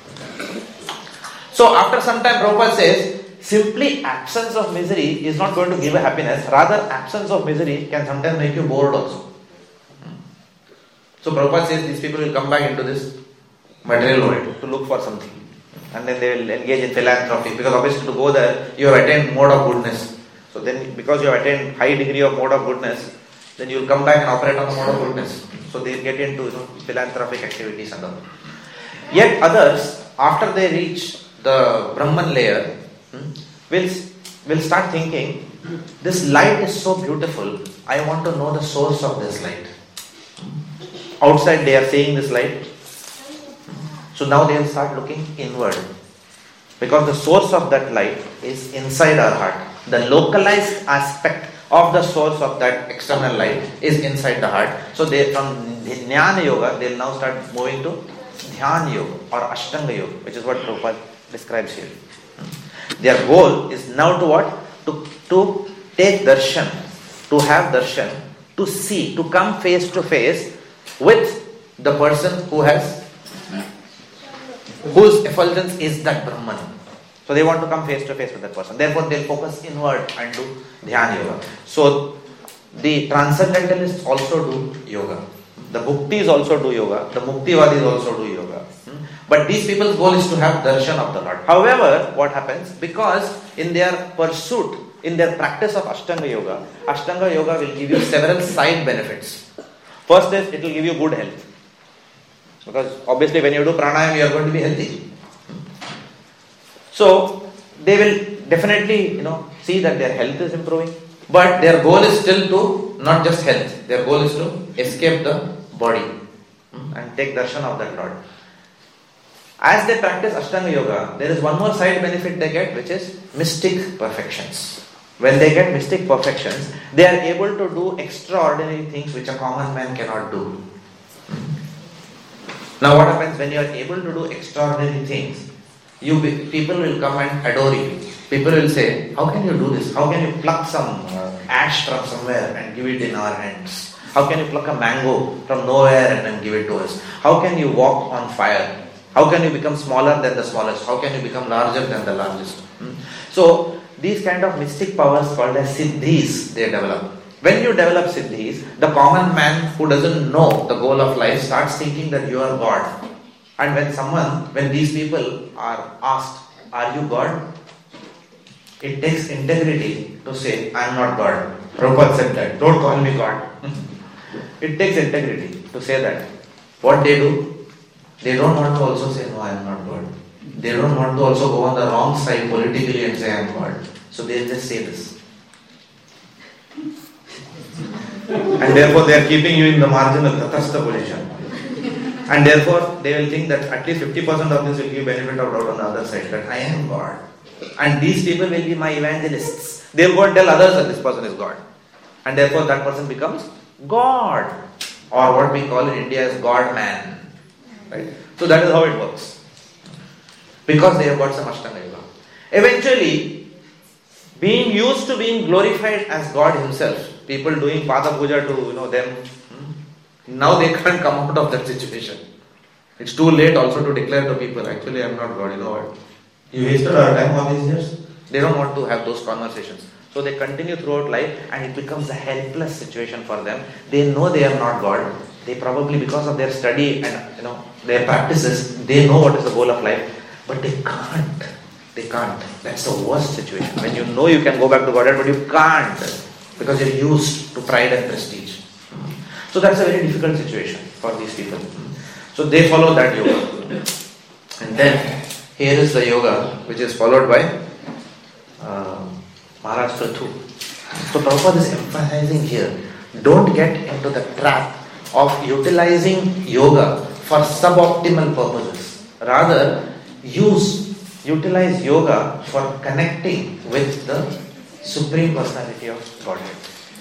So after some time, Prabhupada says, simply absence of misery is not going to give a happiness. Rather, absence of misery can sometimes make you bored also. So Prabhupada says these people will come back into this material world to look for something. And then they will engage in philanthropy. Because obviously to go there, you have attained mode of goodness. So then because you have attained high degree of mode of goodness, then you will come back and operate on the mode of goodness. So they will get into, you know, philanthropic activities and all. Yet others, after they reach the Brahman layer, hmm, will, will start thinking, this light is so beautiful, I want to know the source of this light. Outside they are seeing this light. So now they will start looking inward. Because the source of that light is inside our heart. The localized aspect of the source of that external light is inside the heart. So they, from Jnana Yoga, they will now start moving to Dhyana Yoga or Ashtanga Yoga, which is what Prabhupada describes here. Their goal is now to what? To, to take darshan, to have darshan, to see, to come face to face with the person who has, whose effulgence is that Brahman. So they want to come face to face with that person. Therefore they will focus inward and do Dhyana Yoga. So the Transcendentalists also do yoga. The Bhuktis also do yoga. The Muktivadis also do yoga. But these people's goal is to have darshan of the Lord. However, what happens? Because in their pursuit, in their practice of Ashtanga Yoga, Ashtanga Yoga will give you several side benefits. First is, it will give you good health. Because obviously when you do pranayama, you are going to be healthy. So they will definitely, you know, see that their health is improving. But their goal is still to, not just health, their goal is to escape the body and take darshan of that Lord. As they practice Ashtanga Yoga, there is one more side benefit they get, which is mystic perfections. When they get mystic perfections, they are able to do extraordinary things which a common man cannot do. Now what happens when you are able to do extraordinary things? You be, people will come and adore you. People will say, how can you do this? How can you pluck some uh, ash from somewhere and give it in our hands? How can you pluck a mango from nowhere and then give it to us? How can you walk on fire? How can you become smaller than the smallest? How can you become larger than the largest? Hmm? So these kind of mystic powers called as siddhis, they develop. When you develop siddhis, the common man who doesn't know the goal of life starts thinking that you are God. And when someone, when these people are asked, are you God? It takes integrity to say, I am not God. Prabhupada said that, don't call me God. It takes integrity to say that. What they do, they don't want to also say, no, I am not God. They don't want to also go on the wrong side politically and say, I am God. So they just say this. And therefore they are keeping you in the marginal tatastha position. And therefore they will think that at least fifty percent of this will give benefit of doubt on the other side, that I am God. And these people will be my evangelists. They will go and tell others that this person is God. And therefore that person becomes God. Or what we call in India as God man. Right? So that is how it works. Because they have got some Ashtanga Yoga. Eventually, being used to being glorified as God himself, people doing Pada Puja to, you know, them, now they can't come out of that situation. It's too late also to declare to people, actually I am not God, you know what? You wasted our time all these years. They don't want to have those conversations. So they continue throughout life and it becomes a helpless situation for them. They know they are not God. They probably, because of their study and, you know, their practices, they know what is the goal of life. But they can't. They can't. That's the worst situation. When you know you can go back to Godhead, but you can't. Because you're used to pride and prestige. So that's a very difficult situation for these people. So they follow that yoga. And then, here is the yoga which is followed by uh, Maharaj Prithu. So Prabhupada is emphasizing here, don't get into the trap of utilizing yoga for suboptimal purposes. Rather, use, utilize yoga for connecting with the Supreme Personality of Godhead.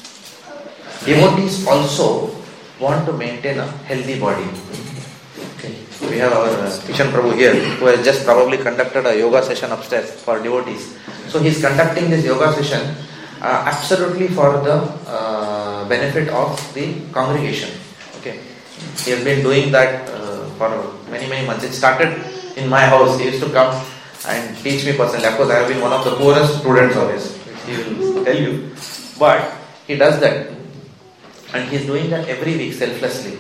Devotees also want to maintain a healthy body. Okay. We have our uh, Kishan Prabhu here, who has just probably conducted a yoga session upstairs for devotees. So he is conducting this yoga session uh, absolutely for the uh, benefit of the congregation. Okay. He has been doing that uh, for many many months. It started in my house. He used to come and teach me personally. Of course, I have been one of the poorest students of his. He will tell you. But he does that. And he is doing that every week selflessly.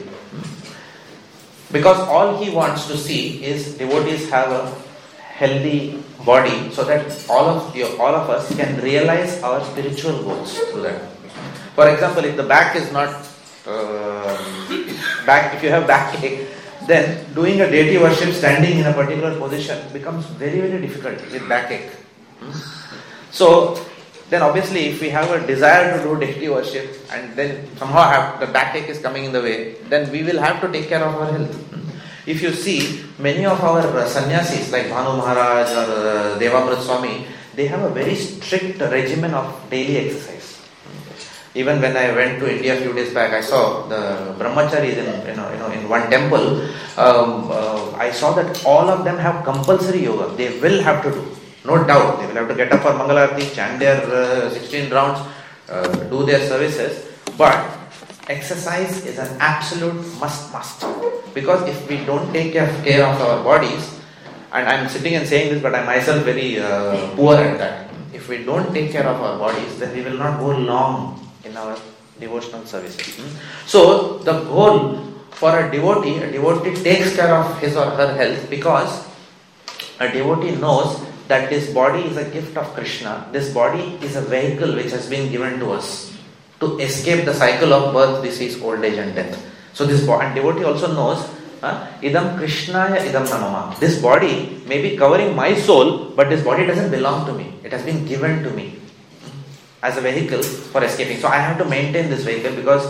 Because all he wants to see is devotees have a healthy body so that all of you, all of us can realize our spiritual goals through that. For example, if the back is not uh, back, if you have backache, then doing a deity worship standing in a particular position becomes very very difficult with backache. So, then obviously if we have a desire to do deity worship and then somehow have the backache is coming in the way, then we will have to take care of our health. If you see, many of our uh, sannyasis like Bhanu Maharaj or uh, Devamrit Swami, they have a very strict regimen of daily exercise. Even when I went to India a few days back, I saw the brahmacharis in you know, you know in one temple. Um, uh, I saw that all of them have compulsory yoga. They will have to do, no doubt. They will have to get up for Mangalarti, chant their uh, sixteen rounds, uh, do their services. But exercise is an absolute must, must. Because if we don't take care of our bodies, and I'm sitting and saying this, but I'm myself very uh, poor at that. If we don't take care of our bodies, then we will not go long in our devotional services. So the goal for a devotee, a devotee takes care of his or her health because a devotee knows that this body is a gift of Krishna. This body is a vehicle which has been given to us to escape the cycle of birth, disease, old age and death. So this body, and devotee also knows, uh, idam Krishnaya idam namama. This body may be covering my soul, but this body doesn't belong to me. It has been given to me as a vehicle for escaping. So I have to maintain this vehicle because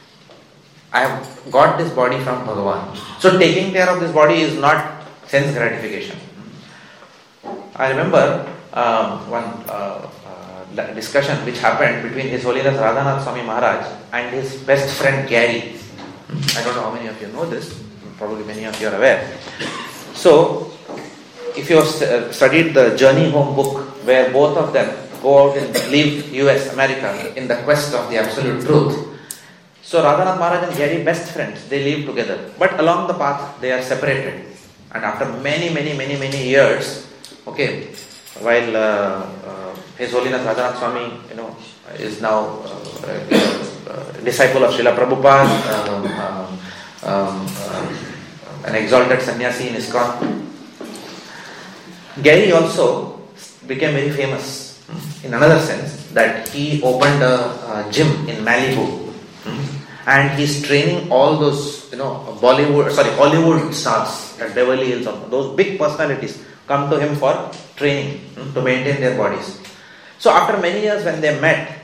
I have got this body from Bhagavan. So taking care of this body is not sense gratification. I remember um, one uh, uh, discussion which happened between His Holiness Radhanath Swami Maharaj and his best friend Gary. I don't know how many of you know this. Probably many of you are aware. So, if you have studied the Journey Home book where both of them go out and leave U S, America in the quest of the absolute truth. So Radhanath Maharaj and Gary, best friends, they live together. But along the path, they are separated. And after many, many, many, many years, okay, while uh, uh, His Holiness Radhanath Swami, you know, is now uh, uh, a disciple of Srila Prabhupada, um, um, um, uh, an exalted sannyasi in ISKCON. Gary also became very famous in another sense that he opened a, a gym in Malibu, and he's training all those, you know, Bollywood, sorry, Hollywood stars at Beverly Hills. Those big personalities come to him for training to maintain their bodies. So after many years when they met,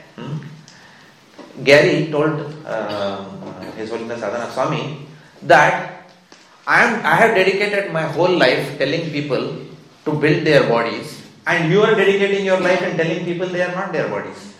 Gary told uh, His Holiness Radhanath Swami that I am I have dedicated my whole life telling people to build their bodies, and you are dedicating your life and telling people they are not their bodies.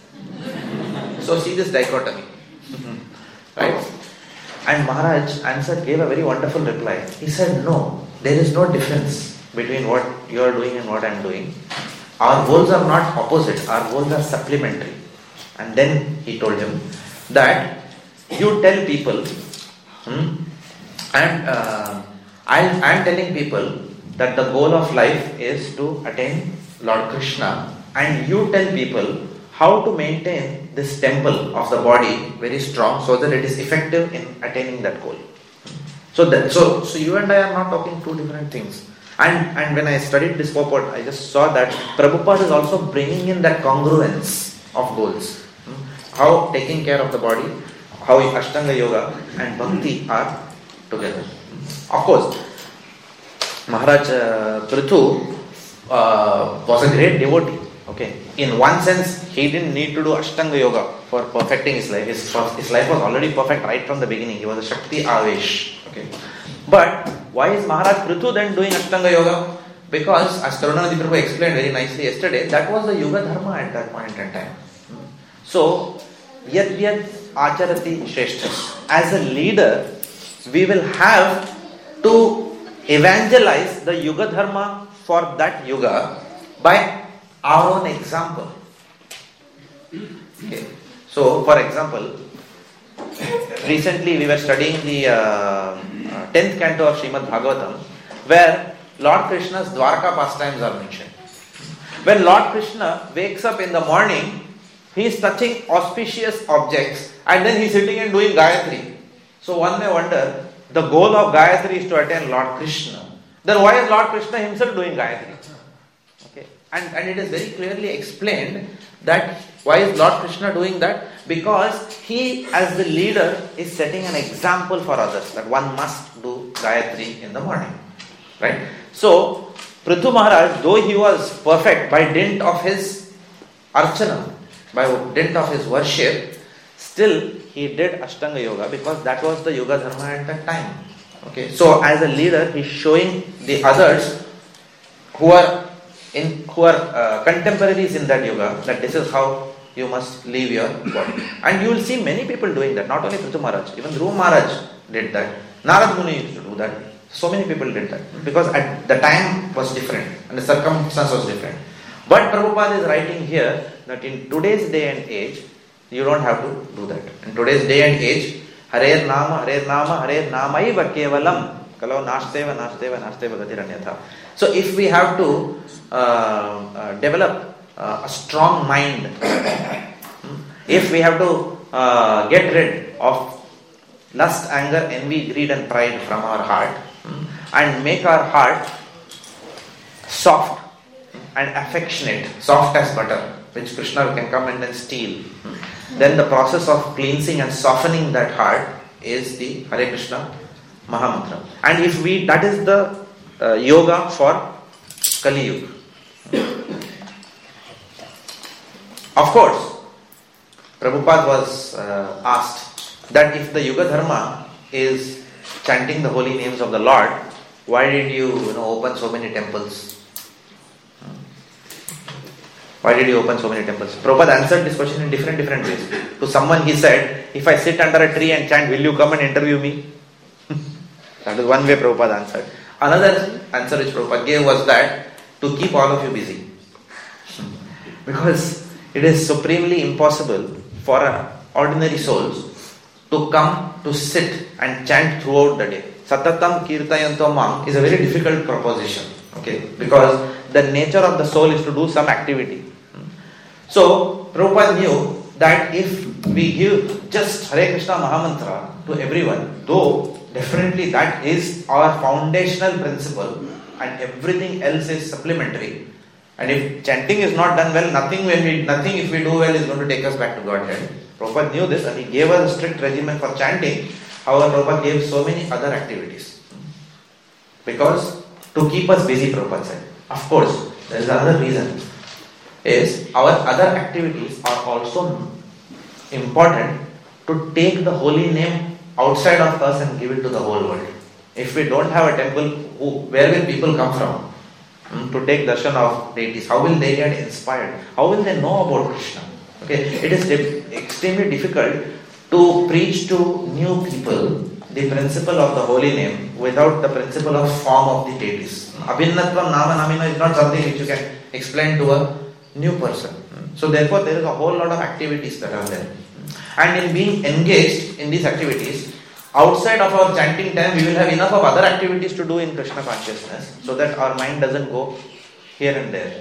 So see this dichotomy. Right? And Maharaj answered, gave a very wonderful reply. He said, no, there is no difference between what you are doing and what I am doing. Our goals are not opposite, our goals are supplementary. And then he told him that you tell people, hmm, and uh, I am telling people that the goal of life is to attain Lord Krishna, and you tell people how to maintain this temple of the body very strong so that it is effective in attaining that goal. So that so so you and I are not talking two different things. And and when I studied this purport, I just saw that Prabhupada is also bringing in that congruence of goals. How taking care of the body, how Ashtanga Yoga and Bhakti are together. Of course, Maharaj uh, Prithu uh, was a great devotee. Okay, in one sense, he didn't need to do Ashtanga Yoga for perfecting his life. His, his life was already perfect right from the beginning. He was a Shakti Avesh. Okay, but why is Maharaj Prithu then doing Ashtanga Yoga? Because, as Karunanidhi Prabhu explained very nicely yesterday, that was the Yuga Dharma at that point in time. So, yad yad acharati shreshthas. As a leader, we will have to evangelize the Yuga Dharma for that Yuga by our own example. Okay. So, for example, recently we were studying the uh, tenth canto of Srimad Bhagavatam, where Lord Krishna's Dwarka pastimes are mentioned. When Lord Krishna wakes up in the morning, he is touching auspicious objects and then he is sitting and doing Gayatri. So one may wonder, the goal of Gayatri is to attain Lord Krishna. Then why is Lord Krishna himself doing Gayatri? Okay. And, and it is very clearly explained that why is Lord Krishna doing that? Because he, as the leader, is setting an example for others that one must do Gayatri in the morning. Right? So, Prithu Maharaj, though he was perfect by dint of his archana, by dint of his worship, still he did Ashtanga Yoga because that was the Yoga Dharma at that time. Okay, so as a leader, he is showing the others who are in who are uh, contemporaries in that yoga that this is how you must leave your body. And you will see many people doing that. Not only Prithu Maharaj, even Dhruva Maharaj did that. Narad Muni used to do that. So many people did that because at the time was different and the circumstance was different. But Prabhupada is writing here that in today's day and age, you don't have to do that. In today's day and age, Harer Nama, Harer Nama, Harer Namaiva Kevalam, Kalau Nashteva, Nashteva, Nashteva Gatiranyatha. So if we have to uh, uh, develop uh, a strong mind, if we have to uh, get rid of lust, anger, envy, greed and pride from our heart and make our heart soft and affectionate, soft as butter, which Krishna can come and then steal, then the process of cleansing and softening that heart is the Hare Krishna Mahamantra. And if we, that is the uh, yoga for Kali Yuga. Of course, Prabhupada was uh, asked that if the Yuga Dharma is chanting the holy names of the Lord, why did you, you know, open so many temples? Why did you open so many temples? Prabhupada answered this question in different different ways. To someone he said, if I sit under a tree and chant, will you come and interview me? That is one way Prabhupada answered. Another answer which Prabhupada gave was that to keep all of you busy. Because it is supremely impossible for an ordinary souls to come to sit and chant throughout the day. Satatam kirtayanto mam is a very difficult proposition. Okay, because the nature of the soul is to do some activity. So Prabhupada knew that if we give just Hare Krishna Mahamantra to everyone, though definitely that is our foundational principle and everything else is supplementary, and if chanting is not done well, nothing when we, nothing if we do well is going to take us back to Godhead. Prabhupada knew this and he gave us a strict regimen for chanting. However, Prabhupada gave so many other activities because to keep us busy, Prabhupada said. Of course, there is another reason, is our other activities are also important to take the holy name outside of us and give it to the whole world. If we don't have a temple, who, where will people come from hmm, to take darshan of deities? How will they get inspired? How will they know about Krishna? Okay, it is de- extremely difficult to preach to new people the principle of the holy name without the principle of form of the deities. Abhinnatvam nama namina is not something which you can explain to a new person. So therefore there is a whole lot of activities that are there. And in being engaged in these activities, outside of our chanting time, we will have enough of other activities to do in Krishna consciousness so that our mind doesn't go here and there.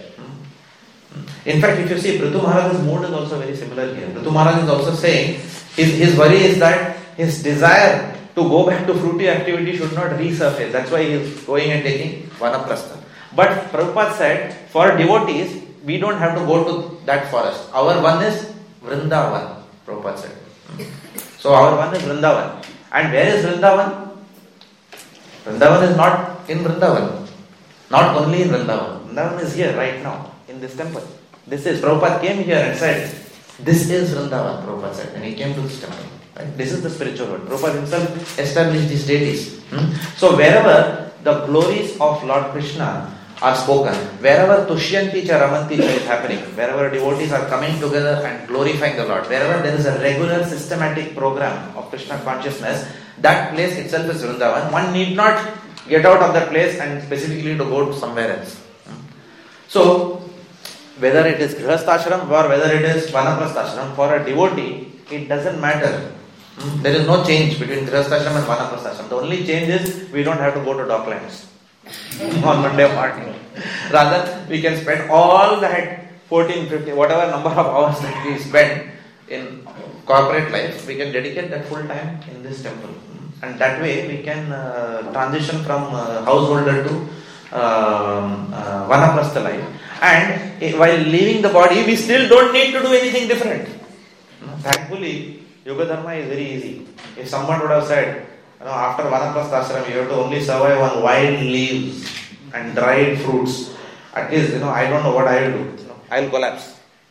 In fact, if you see, Prithu Maharaj's mood is also very similar here. Prithu Maharaj is also saying, his, his worry is that his desire to go back to fruity activity should not resurface. That's why he is going and taking Vanaprastha. But Prabhupada said, for devotees, we don't have to go to that forest. Our one is Vrindavan, Prabhupada said. So our one is Vrindavan. And where is Vrindavan? Vrindavan is not in Vrindavan. Not only in Vrindavan. Vrindavan is here right now, in this temple. This is, Prabhupada came here and said, this is Vrindavan, Prabhupada said, and he came to this temple. Right? This is the spiritual world. Prabhupada himself established these deities. Hmm? So wherever the glories of Lord Krishna are spoken, wherever Tushyanti cha Ramanti cha is happening, wherever devotees are coming together and glorifying the Lord, wherever there is a regular systematic program of Krishna consciousness, that place itself is Vrindavan. One need not get out of that place and specifically to go to somewhere else. Hmm? So whether it is Grihasthashram or whether it is Vanaprasthashram, for a devotee, it doesn't matter. Hmm? There is no change between Grihasthashram and Vanaprasthashram. The only change is we don't have to go to Docklands on Monday morning. Rather, we can spend all that fourteen, fifteen, whatever number of hours that we spend in corporate life, we can dedicate that full time in this temple. And that way we can uh, transition from uh, householder to um, uh, Vanaprastha life. And uh, while leaving the body, we still don't need to do anything different. Thankfully, Yoga Dharma is very easy. If someone would have said, you know, after Vanaprastha ashram, you have to only survive on wild leaves and dried fruits, at least, you know, I don't know what I will do. You know, I will collapse.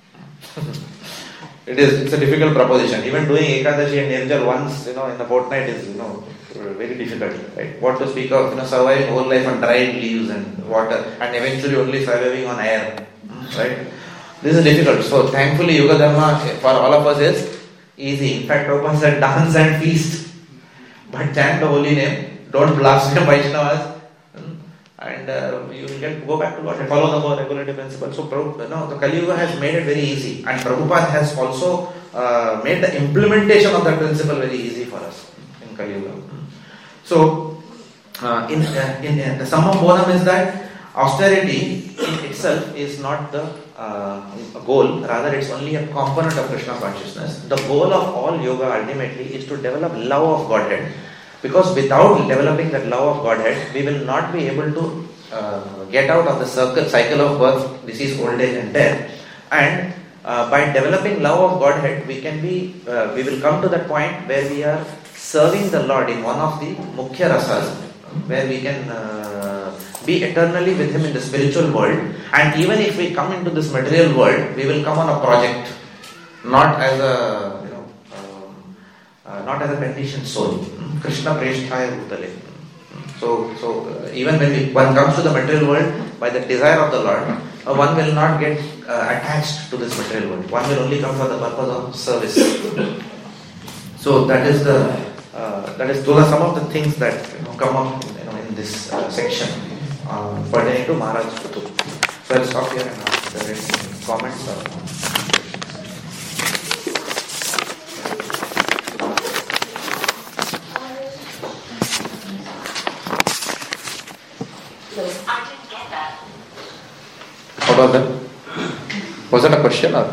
It is, it's a difficult proposition. Even doing Ekadashi and Nirjal once, you know, in a fortnight is, you know, very difficult, right? What to speak of, you know, surviving whole life on dried leaves and water, and eventually only surviving on air, right? This is difficult. So thankfully, Yuga Dharma for all of us is easy. In fact, Prabhupada said, dance and feast, but chant the holy name, don't blaspheme Vaishnavas, and uh, you will get go back to God and follow the whole regulative principle. So, you know, the Kali Yuga has made it very easy, and Prabhupada has also uh, made the implementation of that principle very easy for us in Kali Yuga. So, uh, in, uh, in uh, the sum of bodham is that austerity in itself is not the uh, goal, rather it's only a component of Krishna consciousness. The goal of all yoga ultimately is to develop love of Godhead, because without developing that love of Godhead, we will not be able to uh, get out of the circle, cycle of birth, disease, old age and death. And uh, by developing love of Godhead, we can be, uh, we will come to that point where we are serving the Lord in one of the Mukhya Rasas, where we can uh, be eternally with Him in the spiritual world. And even if we come into this material world, we will come on a project, not as a, you know, um, uh, not as a conditioned soul. Krishna Presthaya Bhutale. So, so uh, even when we, one comes to the material world by the desire of the Lord, uh, one will not get uh, attached to this material world. One will only come for the purpose of service. So that is the uh, that is those are some of the things that, you know, come up, you know, in this uh, section uh, pertaining to Maharaj Puthu. So I'll stop here and ask if there are any comments or. What was that? Was that a question or?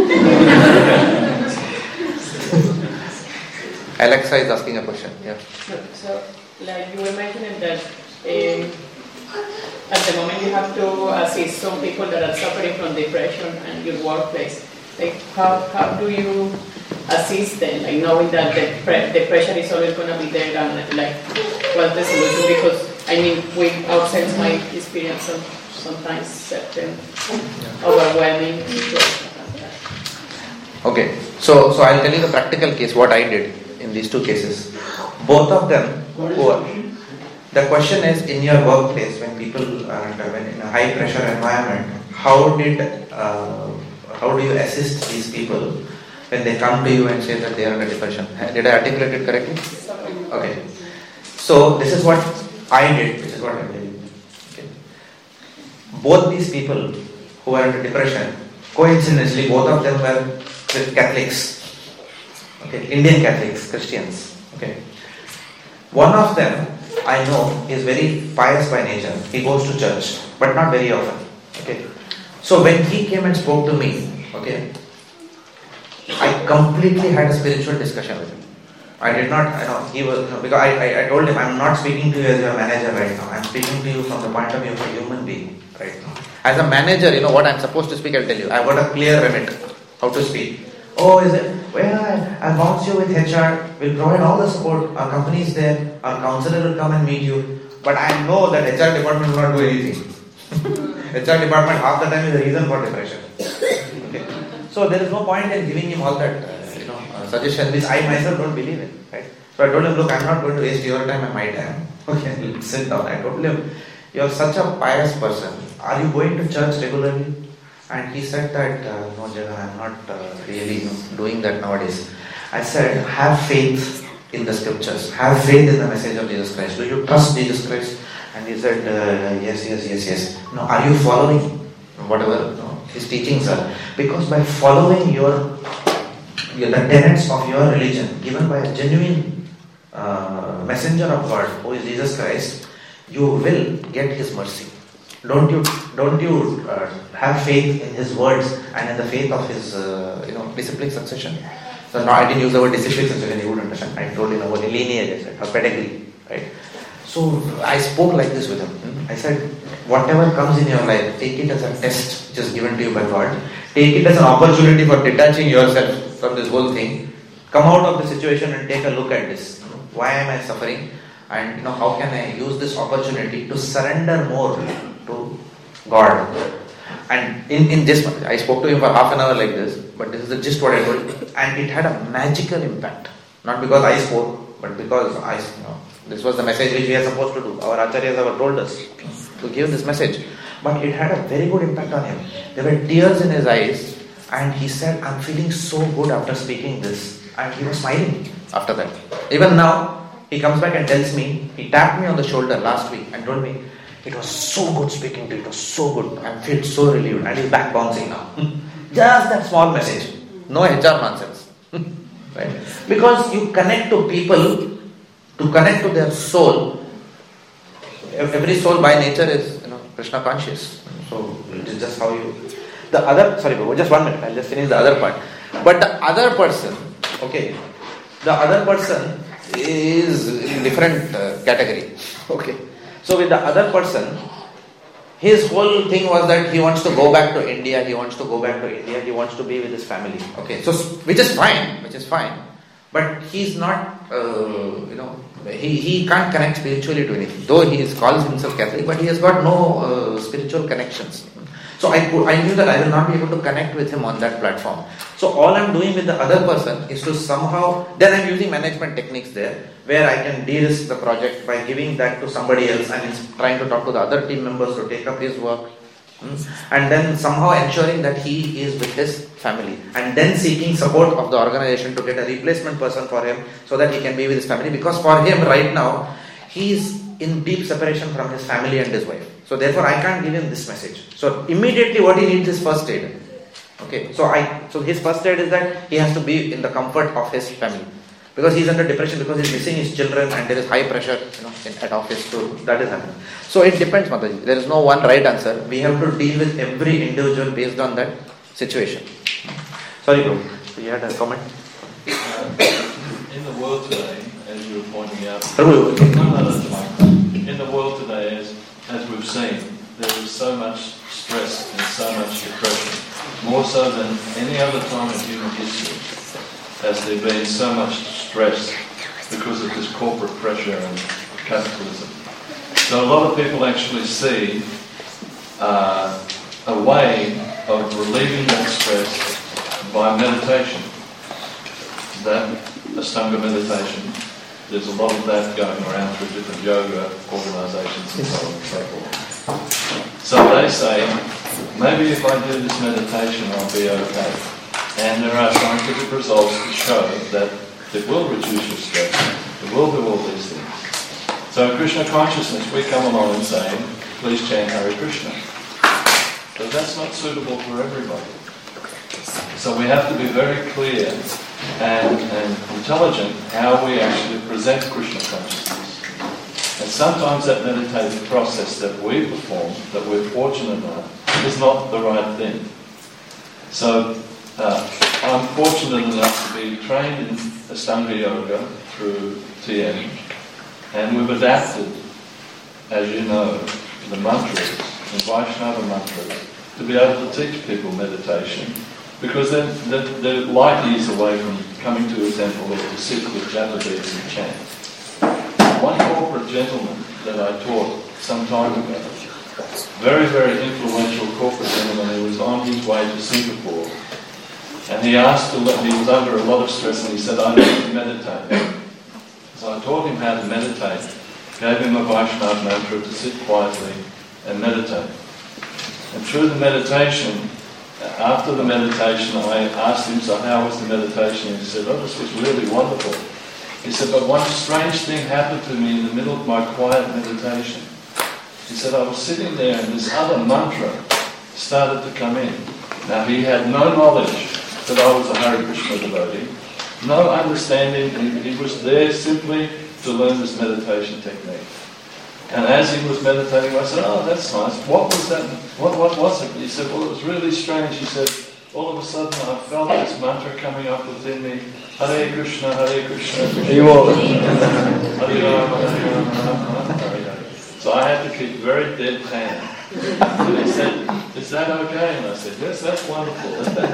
Alexa is asking a question. Yeah.
So, so like you were mentioning that um, at the moment you have to assist some people that are suffering from depression in your workplace. Like how how do you assist them? Like knowing that the pre- depression is always going to be there, and like what's the solution? Because I mean, we ourselves might experience some. Sometimes certain overwhelming situations.
Okay, so so I'll tell you the practical case, what I did in these two cases. Both of them, were, the question is, in your workplace, when people are when in a high pressure environment, how did uh, how do you assist these people when they come to you and say that they are under depression? Did I articulate it correctly? Okay, so this is what I did. This is what I'm telling you. Both these people who were under depression, coincidentally, both of them were Catholics, okay, Indian Catholics, Christians. Okay, one of them I know is very pious by nature. He goes to church, but not very often. Okay, so when he came and spoke to me, okay, I completely had a spiritual discussion with him. I did not, I know, he was, you know, because I, I, I told him, I'm not speaking to you as your manager right now. I'm speaking to you from the point of view of a human being right now. As a manager, you know what I'm supposed to speak, I'll tell you. I've got a clear remit how to speak. Oh, is it? Well, I, I bounce you with H R. We'll provide all the support. Our company is there. Our counselor will come and meet you. But I know that H R department will not do anything. H R department half the time is the reason for depression. Okay. So there is no point in giving him all that uh, you know uh, suggestion which I myself don't believe in. Right? So I told him, look, I'm not going to waste your time and my time. Okay, sit down. I told him, you are such a pious person. Are you going to church regularly? And he said that, uh, no, Jagan, I'm not uh, really you know, doing that nowadays. I said, have faith in the scriptures. Have faith in the message of Jesus Christ. Do you trust Jesus Christ? And he said, uh, yes, yes, yes, yes. No, are you following whatever you know, his teachings are? Because by following your, your the tenets of your religion given by a genuine uh, messenger of God, who is Jesus Christ, you will get His mercy. Don't you don't you uh, have faith in His words and in the faith of His uh, you know disciplic succession? So now I didn't use the word disciplic succession. You would understand. I told you about lineage, I said, her pedigree, right? So I spoke like this with him. I said, whatever comes in your life, take it as a test which is given to you by God. Take it as an opportunity for detaching yourself from this whole thing. Come out of the situation and take a look at this. Why am I suffering? and you know how can I use this opportunity to surrender more to God. And in, in this, I spoke to him for half an hour like this, but this is the gist what I told him, and it had a magical impact. Not because I spoke, but because I, you know, this was the message which we are supposed to do. Our acharyas have told us to give this message. But it had a very good impact on him. There were tears in his eyes, and he said, I'm feeling so good after speaking this. And he was smiling after that. Even now, he comes back and tells me, he tapped me on the shoulder last week and told me, it was so good speaking to you, it was so good, I feel so relieved, and he's back bouncing now. Just that small message. No H R nonsense. Right? Because you connect to people, to connect to their soul. Every soul by nature is, you know, Krishna conscious. So it is just how you... The other, sorry, just one minute, I'll just finish the other part. But the other person, okay, the other person is in different uh, category. Okay. So with the other person, his whole thing was that he wants to go back to India, he wants to go back to India, he wants to be with his family. Okay, so which is fine, which is fine. But he's not, uh, you know, he, he can't connect spiritually to anything. Though he is, calls himself Catholic, but he has got no uh, spiritual connections. So I, I knew that I will not be able to connect with him on that platform. So all I'm doing with the other person is to somehow, then I'm using management techniques there, where I can de-risk the project by giving that to somebody else and trying to talk to the other team members to take up his work. And then somehow ensuring that he is with his family. And then seeking support of the organization to get a replacement person for him so that he can be with his family. Because for him right now, he is in deep separation from his family and his wife. So therefore I can't give him this message. So immediately what he needs is first aid. Okay, so I so his first aid is that he has to be in the comfort of his family. Because he's under depression, because he's missing his children and there is high pressure, you know, in, at office, so that is happening. So it depends, Mataji. There is no one right answer. We have to deal with every individual based on that situation. Sorry, bro. So you had a comment?
Uh, in the world today, as you were pointing out, no, no, that's fine. In the world today, as, as we've seen, there is so much stress and so much depression, more so than any other time in human history. Has there been so much stress because of this corporate pressure and capitalism. So a lot of people actually see uh, a way of relieving that stress by meditation. That Ashtanga meditation, there's a lot of that going around through different yoga organisations and so on and so forth. So they say, maybe if I do this meditation I'll be okay. And there are scientific results to show that it will reduce your stress, it will do all these things. So in Krishna consciousness we come along and say, please chant Hare Krishna. But that's not suitable for everybody. So we have to be very clear and, and intelligent how we actually present Krishna consciousness. And sometimes that meditative process that we perform, that we're fortunate enough, is not the right thing. So Uh, I'm fortunate enough to be trained in Ashtanga Yoga through T M, and we've adapted, as you know, the mantras, the Vaishnava mantras, to be able to teach people meditation, because they're, they're, they're light years away from coming to a temple or to sit with japa beads and chant. One corporate gentleman that I taught some time ago, very, very influential corporate gentleman who was on his way to Singapore, and he asked to let, he was under a lot of stress and he said, I need to meditate. So I taught him how to meditate, gave him a Vaishnava mantra to sit quietly and meditate. And through the meditation, after the meditation I asked him, so how was the meditation? And he said, oh, this was really wonderful. He said, but one strange thing happened to me in the middle of my quiet meditation. He said, I was sitting there and this other mantra started to come in. Now he had no knowledge that I was a Hare Krishna devotee, no understanding, he, he was there simply to learn this meditation technique. And as he was meditating, I said, oh, that's nice. What was that? What, what was it? He said, well, it was really strange. He said, all of a sudden I felt this mantra coming up within me, Hare Krishna, Hare Krishna, Krishna, Hare Rama, Hare Rama, Hare Hare. So I had to keep very deadpan. And he said, is that okay? And I said, yes, that's wonderful.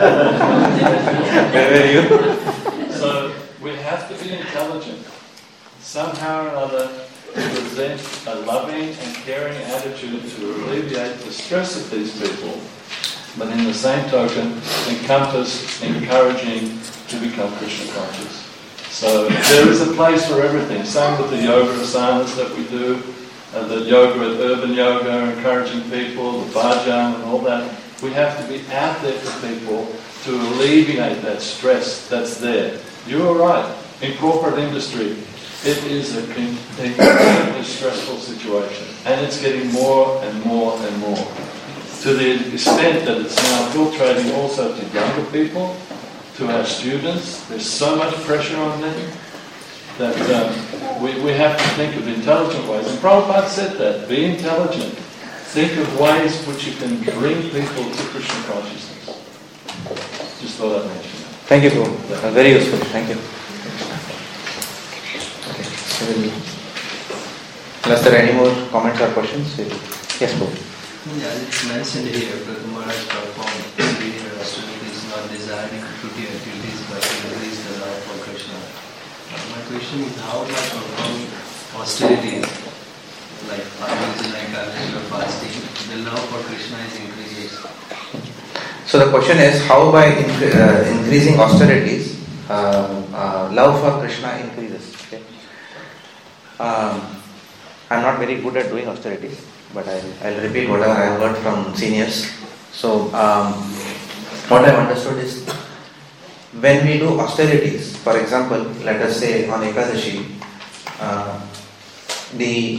Very good.
So we have to be intelligent. Somehow or other, to present a loving and caring attitude to alleviate the stress of these people, but in the same token, encompass encouraging to become Krishna conscious. So there is a place for everything. Same with the yoga asanas that we do, uh, the yoga at Urban Yoga, encouraging people, the bhajan and all that. We have to be out there for people to alleviate that stress that's there. You are right. In corporate industry, it is a incredibly stressful situation, and it's getting more and more and more, to the extent that it's now filtrating also to younger people, to our students. There's so much pressure on them that um, we, we have to think of intelligent ways. And Prabhupada said that, be intelligent. Think of ways which you can bring people to Krishna consciousness. Just thought I'd mention that.
Thank you, Prabhu. Uh, very useful. Thank you. Okay. So unless there are any more comments or questions? Yes, Prabhu.
Yeah, it's mentioned here, Prahlad Maharaj performed severe austerities, not desiring fruity activities, but to increase the love for Krishna. Uh, my question is, how by performing austerities, like Nirjala or fasting, the love for Krishna is increased?
So the question is, how by incre- uh, increasing austerities, uh, uh, love for Krishna increases. Okay. Um, I'm not very good at doing austerities, but I'll, I'll repeat whatever I heard from seniors. So um, what I've understood is, when we do austerities, for example, let us say on Ekadashi, uh, the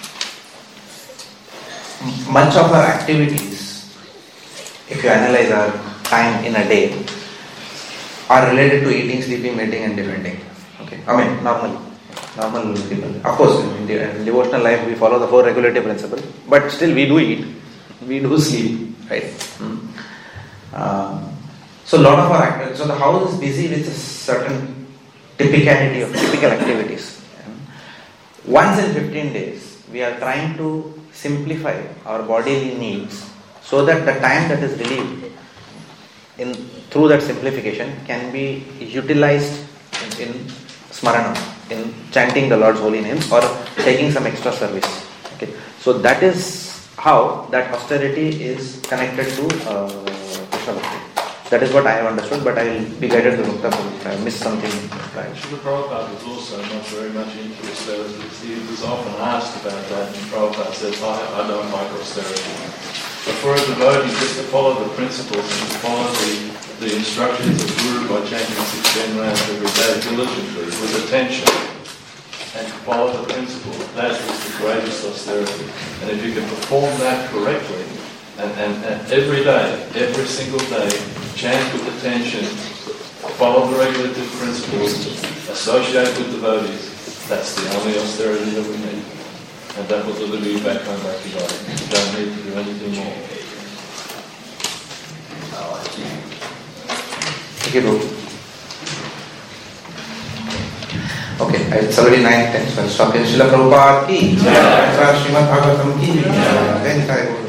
much of our activities, if you analyze our time in a day, are related to eating, sleeping, mating and defending. Okay, I mean normally. Normal people. Of course, in, the, in devotional life we follow the four regulative principles, but still we do eat, we do sleep, right? Hmm. Um, so a lot of our activities, so the house is busy with a certain typicality of typical activities. Once in fifteen days, we are trying to simplify our bodily needs so that the time that is relieved in through that simplification can be utilized in, in smarana, in chanting the Lord's holy names or taking some extra service. Okay, so that is how that austerity is connected to uh, Krishna Bhakti. That is what I have understood, but I will be guided to Mukta if I miss something. Right.
Srila Prabhupada was also not very much into austerity. He was often asked about that, and Prabhupada said, I, I don't like austerity. But for a devotee, just to follow the principles and to follow the, the instructions of Guru by chanting sixteen rounds every day diligently, with attention, and to follow the principles, that is the greatest austerity. And if you can perform that correctly, and, and, and every day, every single day, chant with attention, follow the regulative principles, associate with devotees, that's the only austerity that we need. And that will deliver you back home back to God. You don't need to do anything more.
Thank you, Guru. Okay, it's already nine ten, so I'll stop here. Srila Prabhupada ki, Srimad Bhagavatam ki,